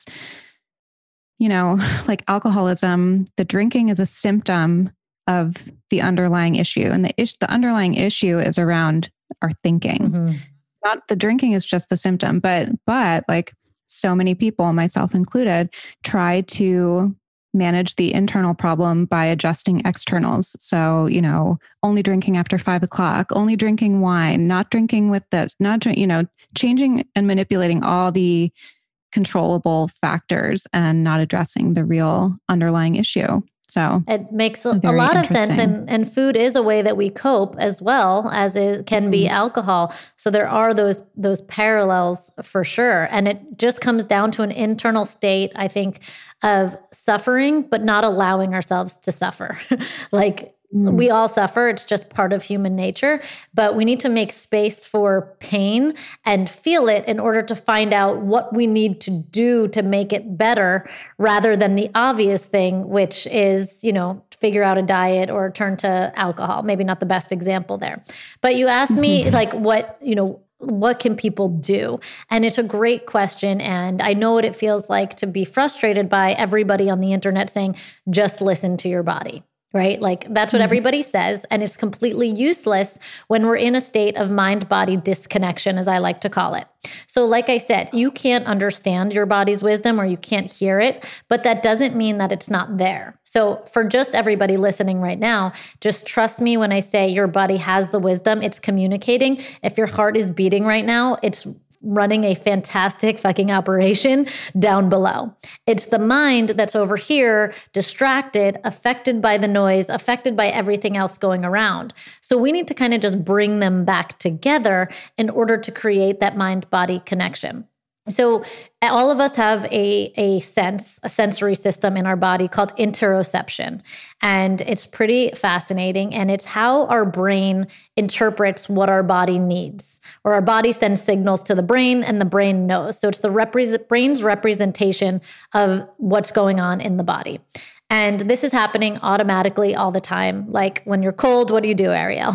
you know, like alcoholism, the drinking is a symptom of the underlying issue. And the ish, the underlying issue is around our thinking. Mm-hmm. Not the drinking is just the symptom, but, but like so many people, myself included, try to manage the internal problem by adjusting externals. So, you know, only drinking after five o'clock, only drinking wine, not drinking with this, not, you know, changing and manipulating all the controllable factors and not addressing the real underlying issue. So it makes a, a lot of sense. And, and food is a way that we cope as well as it can be alcohol. So there are those, those parallels for sure. And it just comes down to an internal state, I think, of suffering, but not allowing ourselves to suffer. Like mm. we all suffer. It's just part of human nature, but we need to make space for pain and feel it in order to find out what we need to do to make it better rather than the obvious thing, which is, you know, figure out a diet or turn to alcohol. Maybe not the best example there. But you asked me like what, you know, what can people do? And it's a great question. And I know what it feels like to be frustrated by everybody on the internet saying, just listen to your body. Right? Like that's what everybody says. And it's completely useless when we're in a state of mind-body disconnection, as I like to call it. So like I said, you can't understand your body's wisdom or you can't hear it, but that doesn't mean that it's not there. So for just everybody listening right now, just trust me when I say your body has the wisdom, it's communicating. If your heart is beating right now, it's running a fantastic fucking operation down below. It's the mind that's over here, distracted, affected by the noise, affected by everything else going around. So we need to kind of just bring them back together in order to create that mind-body connection. So all of us have a, a sense, a sensory system in our body called interoception. And it's pretty fascinating. And it's how our brain interprets what our body needs, or our body sends signals to the brain and the brain knows. So it's the repre- brain's representation of what's going on in the body. And this is happening automatically all the time. Like when you're cold, what do you do, Ariel?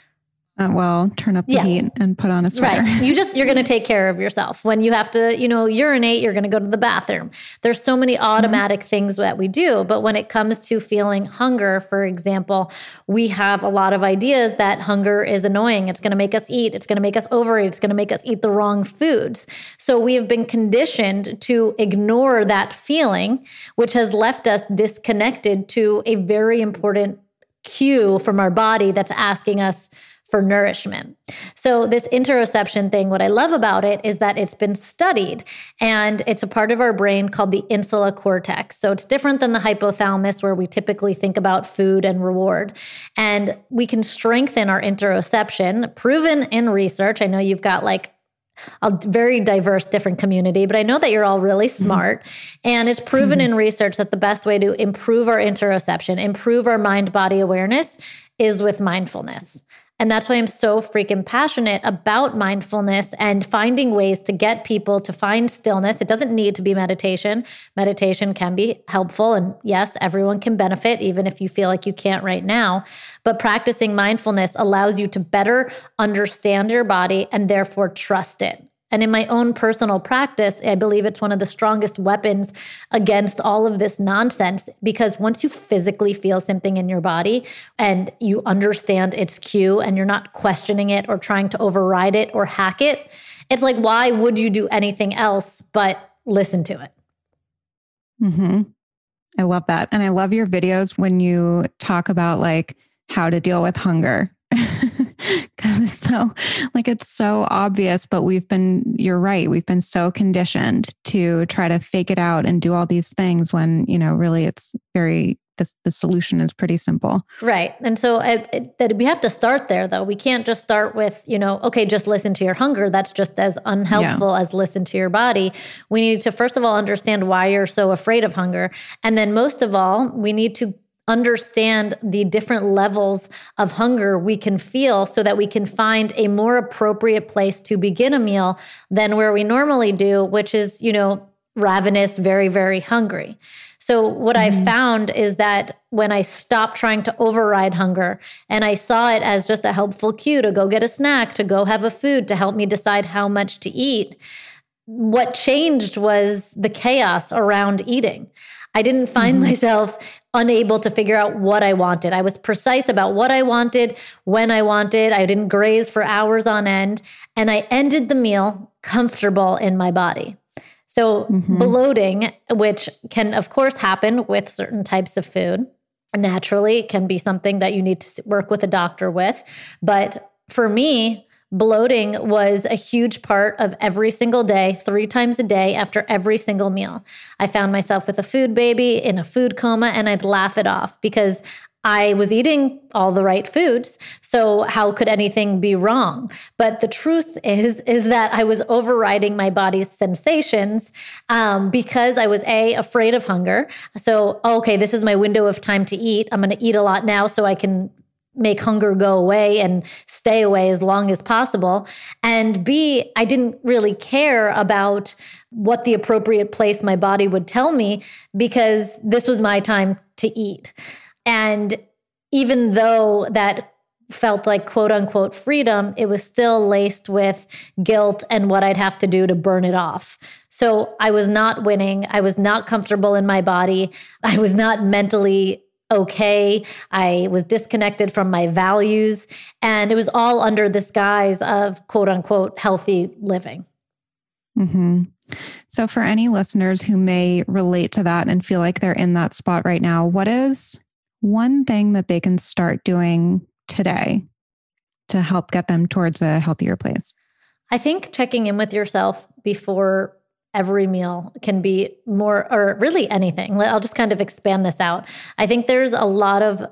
Uh, well, turn up the yeah. heat and put on a sweater. Right. You just, you're going to take care of yourself. When you have to, you know, urinate, you're going to go to the bathroom. There's so many automatic mm-hmm. things that we do. But when it comes to feeling hunger, for example, we have a lot of ideas that hunger is annoying. It's going to make us eat. It's going to make us overeat. It's going to make us eat the wrong foods. So we have been conditioned to ignore that feeling, which has left us disconnected to a very important cue from our body that's asking us for nourishment. So this interoception thing, what I love about it is that it's been studied and it's a part of our brain called the insula cortex. So it's different than the hypothalamus where we typically think about food and reward. And we can strengthen our interoception, proven in research. I know you've got like a very diverse, different community, but I know that you're all really smart. Mm-hmm. And it's proven mm-hmm. in research that the best way to improve our interoception, improve our mind-body awareness is with mindfulness. And that's why I'm so freaking passionate about mindfulness and finding ways to get people to find stillness. It doesn't need to be meditation. Meditation can be helpful. And yes, everyone can benefit, even if you feel like you can't right now. But practicing mindfulness allows you to better understand your body and therefore trust it. And in my own personal practice, I believe it's one of the strongest weapons against all of this nonsense, because once you physically feel something in your body and you understand its cue and you're not questioning it or trying to override it or hack it, it's like, why would you do anything else but listen to it? Mm-hmm. I love that. And I love your videos when you talk about like how to deal with hunger. Because it's so like, it's so obvious, but we've been, you're right. We've been so conditioned to try to fake it out and do all these things when, you know, really it's very, the, the solution is pretty simple. Right. And so I, it, that we have to start there though. We can't just start with, you know, okay, just listen to your hunger. That's just as unhelpful yeah. as listen to your body. We need to, first of all, understand why you're so afraid of hunger. And then most of all, we need to understand the different levels of hunger we can feel so that we can find a more appropriate place to begin a meal than where we normally do, which is, you know, ravenous, very, very hungry. So what mm-hmm. I found is that when I stopped trying to override hunger and I saw it as just a helpful cue to go get a snack, to go have a food, to help me decide how much to eat, what changed was the chaos around eating. I didn't find mm-hmm. myself unable to figure out what I wanted. I was precise about what I wanted, when I wanted. I didn't graze for hours on end. And I ended the meal comfortable in my body. So mm-hmm. bloating, which can, of course, happen with certain types of food, naturally, it can be something that you need to work with a doctor with. But for me, bloating was a huge part of every single day, three times a day after every single meal. I found myself with a food baby in a food coma, and I'd laugh it off because I was eating all the right foods. So how could anything be wrong? But the truth is, is that I was overriding my body's sensations um, because I was A, afraid of hunger. So, okay, this is my window of time to eat. I'm going to eat a lot now so I can make hunger go away and stay away as long as possible. And B, I didn't really care about what the appropriate place my body would tell me because this was my time to eat. And even though that felt like quote unquote freedom, it was still laced with guilt and what I'd have to do to burn it off. So I was not winning. I was not comfortable in my body. I was not mentally okay. I was disconnected from my values. And it was all under this guise of quote unquote healthy living. Mm-hmm. So for any listeners who may relate to that and feel like they're in that spot right now, what is one thing that they can start doing today to help get them towards a healthier place? I think checking in with yourself before every meal can be more, or really anything. I'll just kind of expand this out. I think there's a lot of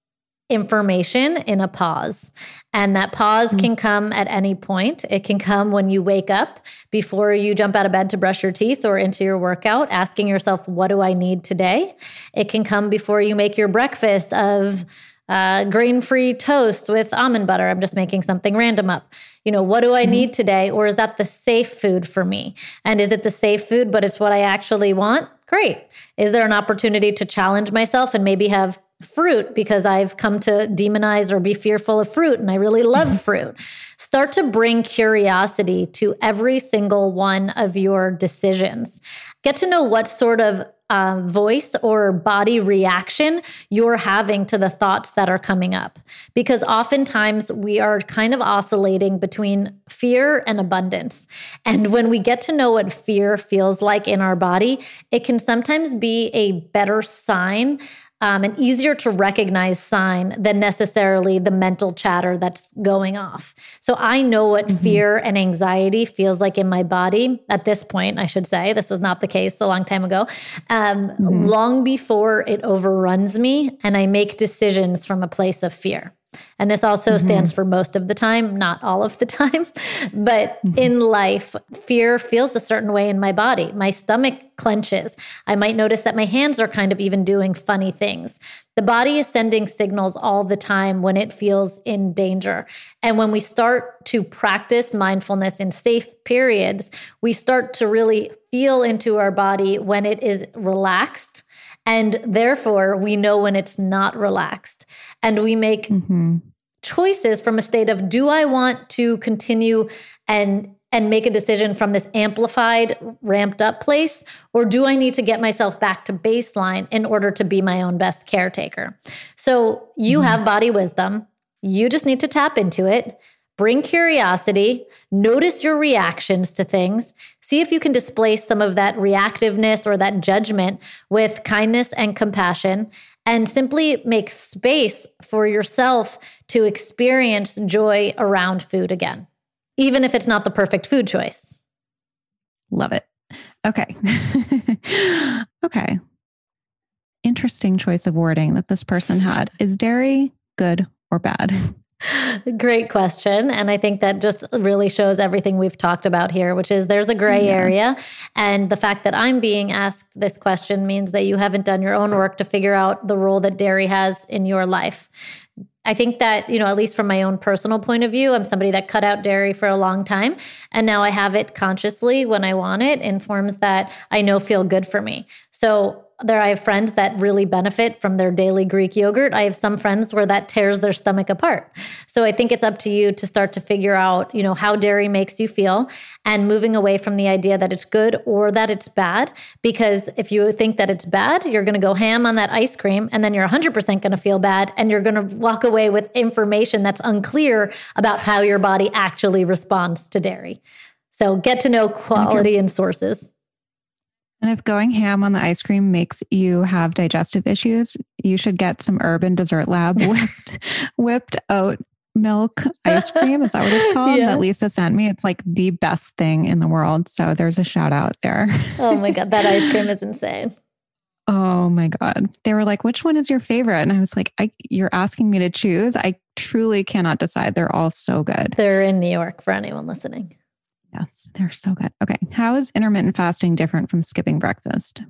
information in a pause, and that pause mm-hmm. can come at any point. It can come when you wake up before you jump out of bed to brush your teeth or into your workout, asking yourself, what do I need today? It can come before you make your breakfast of uh, grain-free toast with almond butter. I'm just making something random up. You know, what do I mm-hmm. need today? Or is that the safe food for me? And is it the safe food, but it's what I actually want? Great. Is there an opportunity to challenge myself and maybe have fruit because I've come to demonize or be fearful of fruit and I really love fruit? Start to bring curiosity to every single one of your decisions. Get to know what sort of Uh, voice or body reaction you're having to the thoughts that are coming up. Because oftentimes we are kind of oscillating between fear and abundance. And when we get to know what fear feels like in our body, it can sometimes be a better sign, um, an easier to recognize sign than necessarily the mental chatter that's going off. So I know what mm-hmm. fear and anxiety feels like in my body at this point, I should say. This was not the case a long time ago. Um, mm-hmm. Long before it overruns me and I make decisions from a place of fear. And this also mm-hmm. stands for most of the time, not all of the time. But mm-hmm. in life, fear feels a certain way in my body. My stomach clenches. I might notice that my hands are kind of even doing funny things. The body is sending signals all the time when it feels in danger. And when we start to practice mindfulness in safe periods, we start to really feel into our body when it is relaxed. And therefore, we know when it's not relaxed. And we make mm-hmm. choices from a state of, do I want to continue and and make a decision from this amplified, ramped up place? Or do I need to get myself back to baseline in order to be my own best caretaker? So you mm-hmm. have body wisdom. You just need to tap into it. Bring curiosity, notice your reactions to things, see if you can displace some of that reactiveness or that judgment with kindness and compassion, and simply make space for yourself to experience joy around food again, even if it's not the perfect food choice. Love it. Okay. Okay. Interesting choice of wording that this person had. Is dairy good or bad? Great question. And I think that just really shows everything we've talked about here, which is there's a gray yeah. area. And the fact that I'm being asked this question means that you haven't done your own work to figure out the role that dairy has in your life. I think that, you know, at least from my own personal point of view, I'm somebody that cut out dairy for a long time. And now I have it consciously when I want it in forms that I know feel good for me. So there, I have friends that really benefit from their daily Greek yogurt. I have some friends where that tears their stomach apart. So I think it's up to you to start to figure out, you know, how dairy makes you feel and moving away from the idea that it's good or that it's bad. Because if you think that it's bad, you're going to go ham on that ice cream and then you're one hundred percent going to feel bad and you're going to walk away with information that's unclear about how your body actually responds to dairy. So get to know quality and sources. And if going ham on the ice cream makes you have digestive issues, you should get some Urban Dessert Lab whipped, whipped oat milk ice cream. Is that what it's called? Yes. That Lisa sent me. It's like the best thing in the world. So there's a shout out there. Oh my God. That ice cream is insane. Oh my God. They were like, which one is your favorite? And I was like, I, you're asking me to choose. I truly cannot decide. They're all so good. They're in New York for anyone listening. Yes, they're so good. Okay. How is intermittent fasting different from skipping breakfast?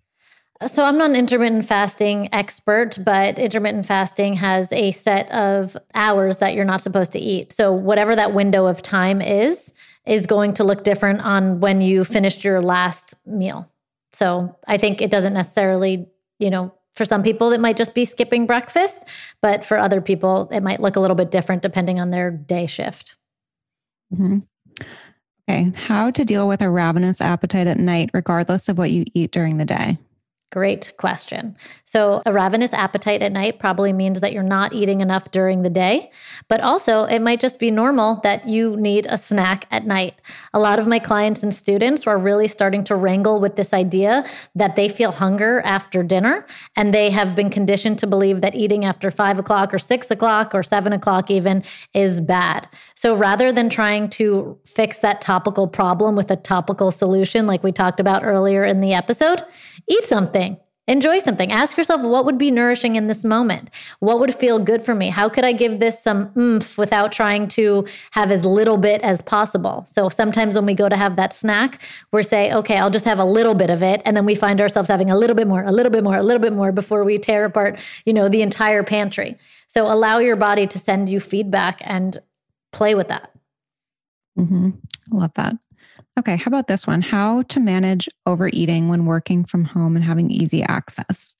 So I'm not an intermittent fasting expert, but intermittent fasting has a set of hours that you're not supposed to eat. So whatever that window of time is, is going to look different on when you finished your last meal. So I think it doesn't necessarily, you know, for some people, it might just be skipping breakfast, but for other people, it might look a little bit different depending on their day shift. Mm-hmm. Okay. How to deal with a ravenous appetite at night, regardless of what you eat during the day? Great question. So a ravenous appetite at night probably means that you're not eating enough during the day, but also it might just be normal that you need a snack at night. A lot of my clients and students are really starting to wrangle with this idea that they feel hunger after dinner, and they have been conditioned to believe that eating after five o'clock or six o'clock or seven o'clock even is bad. So rather than trying to fix that topical problem with a topical solution, like we talked about earlier in the episode, eat something. Enjoy something. Ask yourself, what would be nourishing in this moment? What would feel good for me? How could I give this some oomph without trying to have as little bit as possible? So sometimes when we go to have that snack, we're saying, okay, I'll just have a little bit of it. And then we find ourselves having a little bit more, a little bit more, a little bit more before we tear apart, you know, the entire pantry. So allow your body to send you feedback and play with that. Mm-hmm. Love that. Okay, how about this one? How to manage overeating when working from home and having easy access?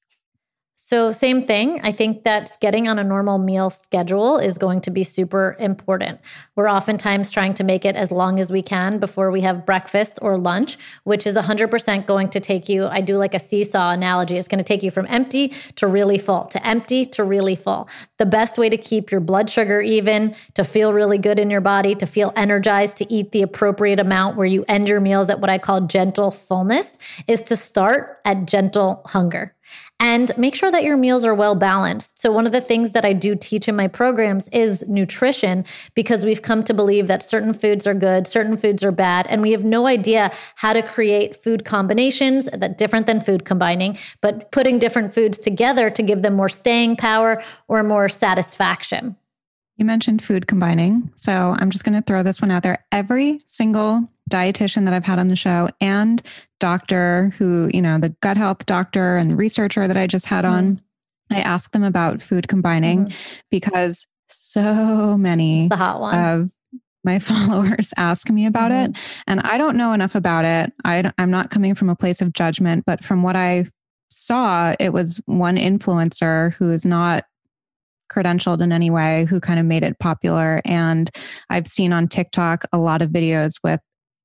So same thing. I think that getting on a normal meal schedule is going to be super important. We're oftentimes trying to make it as long as we can before we have breakfast or lunch, which is one hundred percent going to take you, I do like a seesaw analogy. It's going to take you from empty to really full, to empty to really full. The best way to keep your blood sugar even, to feel really good in your body, to feel energized, to eat the appropriate amount where you end your meals at what I call gentle fullness, is to start at gentle hunger. And make sure that your meals are well balanced. So one of the things that I do teach in my programs is nutrition, because we've come to believe that certain foods are good, certain foods are bad, and we have no idea how to create food combinations that different than food combining, but putting different foods together to give them more staying power or more satisfaction. You mentioned food combining. So I'm just going to throw this one out there. Every single dietitian that I've had on the show and doctor who, you know, the gut health doctor and the researcher that I just had mm-hmm. on, I asked them about food combining mm-hmm. because so many it's the hot one. of my followers ask me about mm-hmm. it. And I don't know enough about it. I, I'm not coming from a place of judgment, but from what I saw, it was one influencer who is not credentialed in any way who kind of made it popular. And I've seen on TikTok a lot of videos with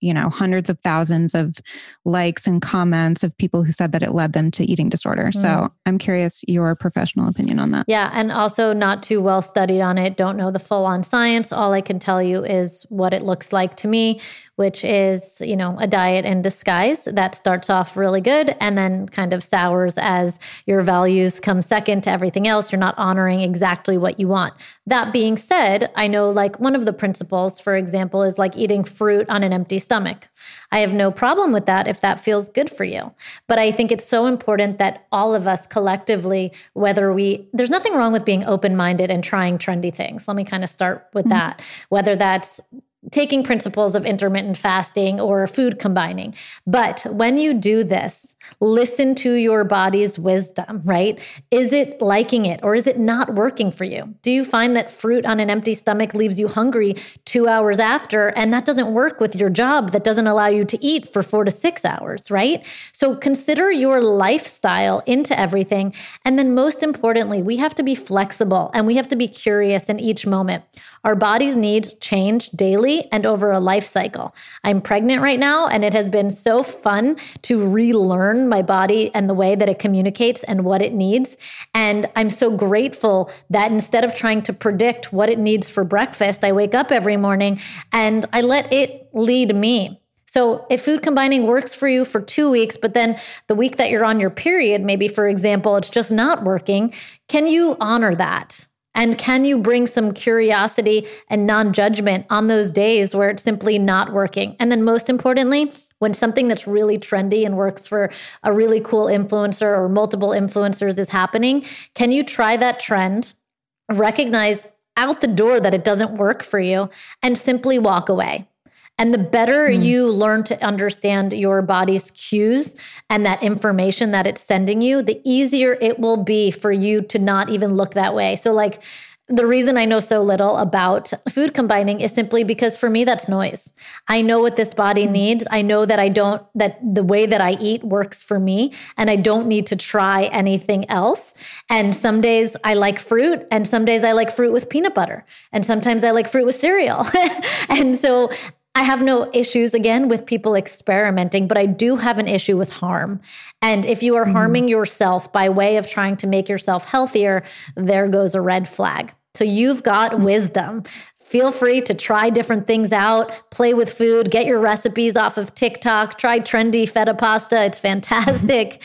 you know, hundreds of thousands of likes and comments of people who said that it led them to eating disorder. Mm. So I'm curious your professional opinion on that. Yeah. And also not too well studied on it. Don't know the full on science. All I can tell you is what it looks like to me, which is, you know, a diet in disguise that starts off really good and then kind of sours as your values come second to everything else. You're not honoring exactly what you want. That being said, I know like one of the principles, for example, is like eating fruit on an empty stomach. I have no problem with that if that feels good for you. But I think it's so important that all of us collectively, whether we, there's nothing wrong with being open-minded and trying trendy things. Let me kind of start with mm-hmm. that, whether that's taking principles of intermittent fasting or food combining. But when you do this, listen to your body's wisdom, right? Is it liking it or is it not working for you? Do you find that fruit on an empty stomach leaves you hungry two hours after, and that doesn't work with your job that doesn't allow you to eat for four to six hours, right? So consider your lifestyle into everything. And then most importantly, we have to be flexible and we have to be curious in each moment. Our body's needs change daily and over a life cycle. I'm pregnant right now, and it has been so fun to relearn my body and the way that it communicates and what it needs. And I'm so grateful that instead of trying to predict what it needs for breakfast, I wake up every morning and I let it lead me. So if food combining works for you for two weeks, but then the week that you're on your period, maybe for example, it's just not working, can you honor that? And can you bring some curiosity and non-judgment on those days where it's simply not working? And then most importantly, when something that's really trendy and works for a really cool influencer or multiple influencers is happening, can you try that trend, recognize out the door that it doesn't work for you, and simply walk away? And the better mm. you learn to understand your body's cues and that information that it's sending you, the easier it will be for you to not even look that way. So like the reason I know so little about food combining is simply because for me, that's noise. I know what this body needs. I know that I don't, that the way that I eat works for me and I don't need to try anything else. And some days I like fruit and some days I like fruit with peanut butter. And sometimes I like fruit with cereal. And so I have no issues, again, with people experimenting, but I do have an issue with harm. And if you are harming yourself by way of trying to make yourself healthier, there goes a red flag. So you've got wisdom. Feel free to try different things out, play with food, get your recipes off of TikTok, try trendy feta pasta. It's fantastic.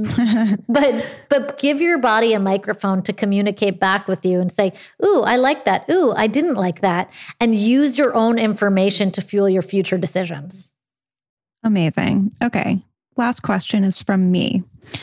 but but give your body a microphone to communicate back with you and say, ooh, I like that. Ooh, I didn't like that. And use your own information to fuel your future decisions. Amazing. Okay. Last question is from me.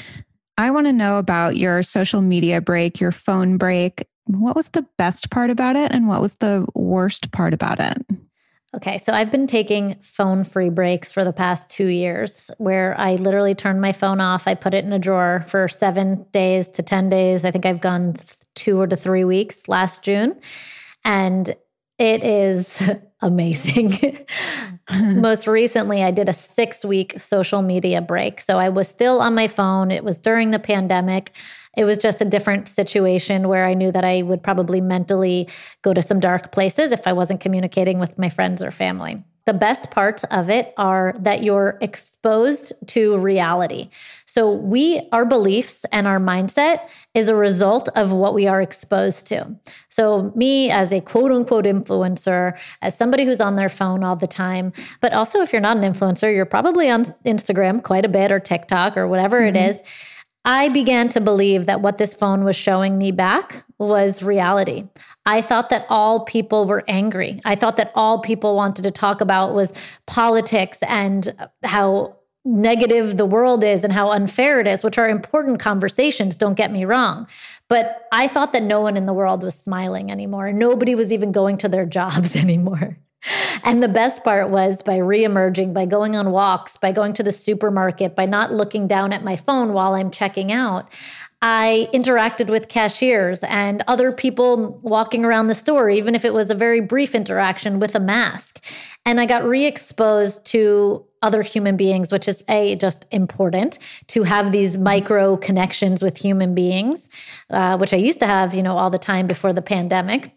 I want to know about your social media break, your phone break. What was the best part about it and what was the worst part about it? Okay, so I've been taking phone-free breaks for the past two years where I literally turn my phone off. I put it in a drawer for seven days to ten days. I think I've gone two or to three weeks last June. And it is amazing. Most recently, I did a six-week social media break. So I was still on my phone. It was during the pandemic. It was just a different situation where I knew that I would probably mentally go to some dark places if I wasn't communicating with my friends or family. The best parts of it are that you're exposed to reality. So we, our beliefs and our mindset is a result of what we are exposed to. So me as a quote unquote influencer, as somebody who's on their phone all the time, but also if you're not an influencer, you're probably on Instagram quite a bit or TikTok or whatever mm-hmm. it is. I began to believe that what this phone was showing me back was reality. I thought that all people were angry. I thought that all people wanted to talk about was politics and how negative the world is and how unfair it is, which are important conversations, don't get me wrong. But I thought that no one in the world was smiling anymore. Nobody was even going to their jobs anymore. And the best part was by reemerging, by going on walks, by going to the supermarket, by not looking down at my phone while I'm checking out, I interacted with cashiers and other people walking around the store, even if it was a very brief interaction with a mask. And I got re-exposed to other human beings, which is A, just important to have these micro connections with human beings, uh, which I used to have, you know, all the time before the pandemic.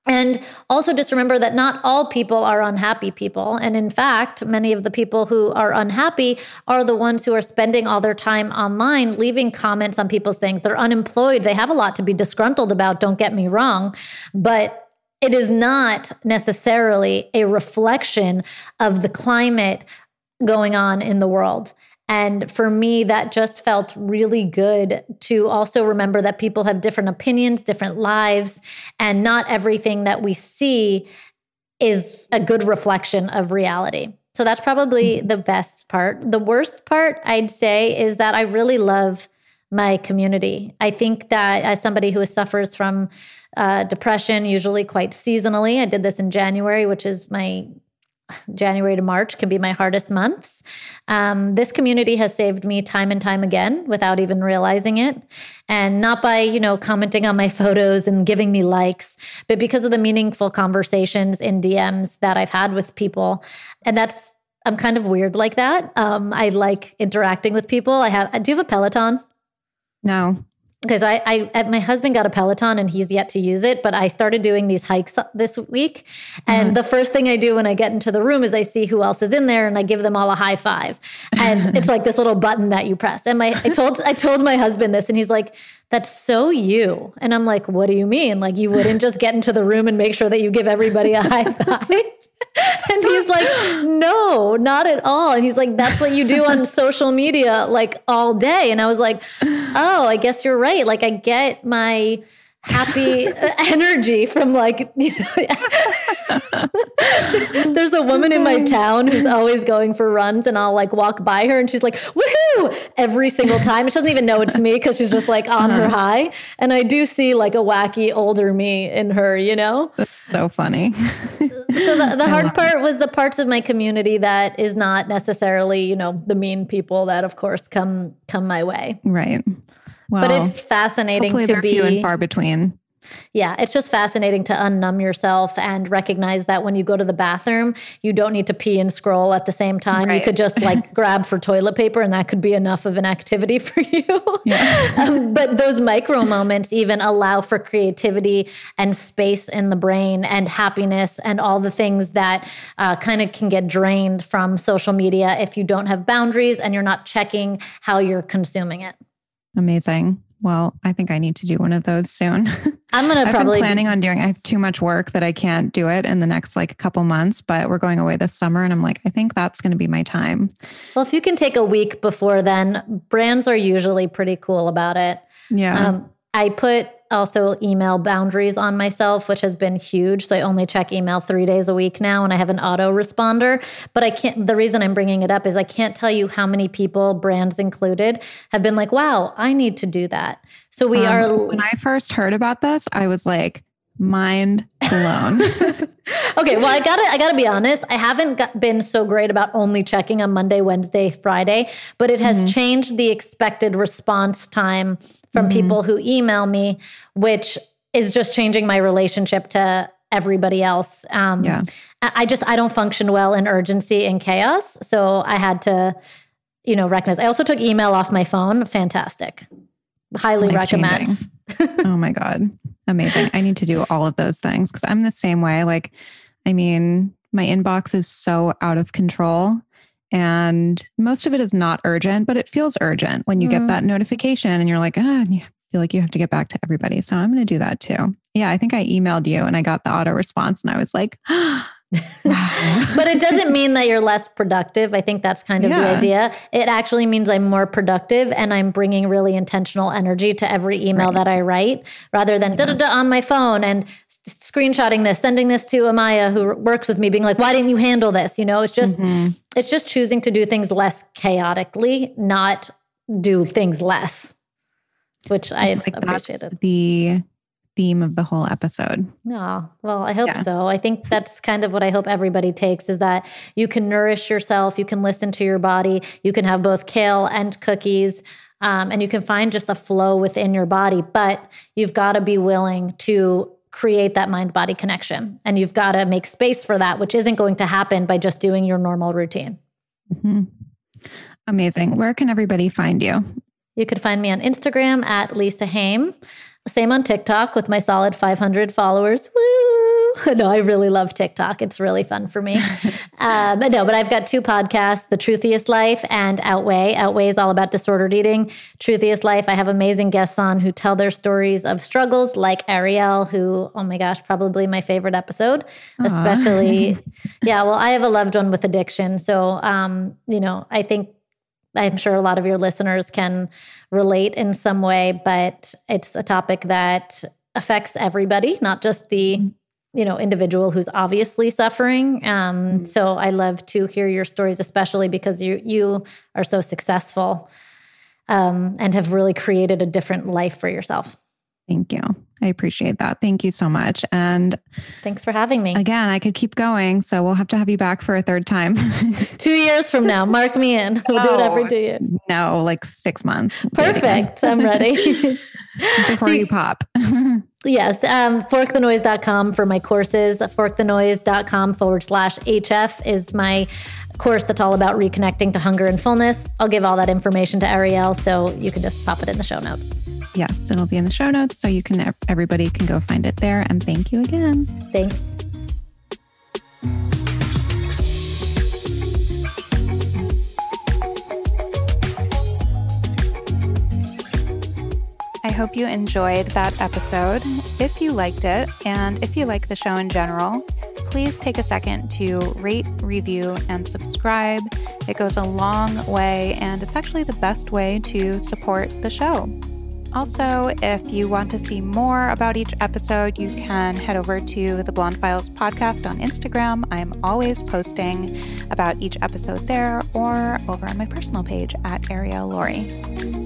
And also just remember that not all people are unhappy people. And in fact, many of the people who are unhappy are the ones who are spending all their time online, leaving comments on people's things. They're unemployed. They have a lot to be disgruntled about, don't get me wrong. But it is not necessarily a reflection of the climate going on in the world. And for me, that just felt really good to also remember that people have different opinions, different lives, and not everything that we see is a good reflection of reality. So that's probably the best part. The worst part, I'd say, is that I really love my community. I think that as somebody who suffers from uh, depression, usually quite seasonally, I did this in January, which is my January to March can be my hardest months. Um, this community has saved me time and time again without even realizing it. And not by, you know, commenting on my photos and giving me likes, but because of the meaningful conversations in D Ms that I've had with people. And that's, I'm kind of weird like that. Um, I like interacting with people. I have, do you have a Peloton? No. Okay, so I, I, my husband got a Peloton and he's yet to use it, but I started doing these hikes this week. And mm-hmm. the first thing I do when I get into the room is I see who else is in there and I give them all a high five. And it's like this little button that you press. And my, I told, I told my husband this and he's like, that's so you. And I'm like, what do you mean? Like you wouldn't just get into the room and make sure that you give everybody a high five? And he's like, no, not at all. And he's like, that's what you do on social media, like all day. And I was like, oh, I guess you're right. Like I get my happy energy from like, you know, there's a woman in my town who's always going for runs and I'll like walk by her and she's like, woohoo, every single time. She doesn't even know it's me because she's just like on her high. And I do see like a wacky older me in her, you know? That's so funny. So the, the hard part was the parts of my community that is not necessarily, you know, the mean people that of course come, come my way. Right. Well, but it's fascinating to they're be few and far between. Yeah, it's just fascinating to unnumb yourself and recognize that when you go to the bathroom, you don't need to pee and scroll at the same time. Right. You could just like grab for toilet paper and that could be enough of an activity for you. Yeah. um, but those micro moments even allow for creativity and space in the brain and happiness and all the things that uh, kind of can get drained from social media if you don't have boundaries and you're not checking how you're consuming it. Amazing. Well, I think I need to do one of those soon. I'm going to probably been planning on doing, I have too much work that I can't do it in the next like couple months, but we're going away this summer. And I'm like, I think that's going to be my time. Well, if you can take a week before then, brands are usually pretty cool about it. Yeah. Um, I put also email boundaries on myself, which has been huge. So I only check email three days a week now and I have an autoresponder. But I can't, the reason I'm bringing it up is I can't tell you how many people, brands included, have been like, wow, I need to do that. So we um, are. When I first heard about this, I was like, mind blown. Okay, well, I gotta, I gotta be honest. I haven't got, been so great about only checking on Monday, Wednesday, Friday, but it has mm-hmm. changed the expected response time from mm-hmm. people who email me, which is just changing my relationship to everybody else. Um, yeah. I just, I don't function well in urgency and chaos. So I had to, you know, recognize. I also took email off my phone. Fantastic. Highly recommend. Oh my God. Amazing. I need to do all of those things because I'm the same way. Like, I mean, my inbox is so out of control and most of it is not urgent, but it feels urgent when you mm. get that notification and you're like, ah, you feel like you have to get back to everybody. So I'm going to do that too. Yeah. I think I emailed you and I got the auto response and I was like, wow. But it doesn't mean that you're less productive. I think that's kind of yeah. the idea. It actually means I'm more productive and I'm bringing really intentional energy to every email right. that I write rather than da da da on my phone and screenshotting this, sending this to Amaya who works with me being like, why didn't you handle this? You know, it's just, mm-hmm. it's just choosing to do things less chaotically, not do things less, which I like appreciated. That's the theme of the whole episode. Oh, well, I hope yeah. so. I think that's kind of what I hope everybody takes is that you can nourish yourself, you can listen to your body, you can have both kale and cookies, um, and you can find just the flow within your body, but you've got to be willing to create that mind-body connection. And you've got to make space for that, which isn't going to happen by just doing your normal routine. Mm-hmm. Amazing. Where can everybody find you? You could find me on Instagram at Lisa Haim. Same on TikTok with my solid five hundred followers. Woo! No, I really love TikTok. It's really fun for me. uh, but no, but I've got two podcasts, The Truthiest Life and Outweigh. Outweigh is all about disordered eating. Truthiest Life, I have amazing guests on who tell their stories of struggles, like Ariel, who, oh my gosh, probably my favorite episode, Aww. especially. Yeah, well, I have a loved one with addiction. So, um, you know, I think I'm sure a lot of your listeners can relate in some way, but it's a topic that affects everybody, not just the, you know, individual who's obviously suffering. Um, mm-hmm. So I love to hear your stories, especially because you you are so successful um, and have really created a different life for yourself. Thank you. I appreciate that. Thank you so much. And thanks for having me. Again, I could keep going, so we'll have to have you back for a third time. Two years from now, mark me in. We'll oh, do it every two years. No, like six months. Perfect. I'm ready. Before so, you pop. Yes. Um, fork the noise dot com for my courses. fork the noise dot com forward slash H F is my course that's all about reconnecting to hunger and fullness. I'll give all that information to Ariel, so you can just pop it in the show notes. Yes, it'll be in the show notes, so you can everybody can go find it there. And thank you again. Thanks. I hope you enjoyed that episode. If you liked it, and if you like the show in general, please take a second to rate, review, and subscribe. It goes a long way, and it's actually the best way to support the show. Also, if you want to see more about each episode, you can head over to the Blonde Files podcast on Instagram. I'm always posting about each episode there, or over on my personal page at Ariel Laurie.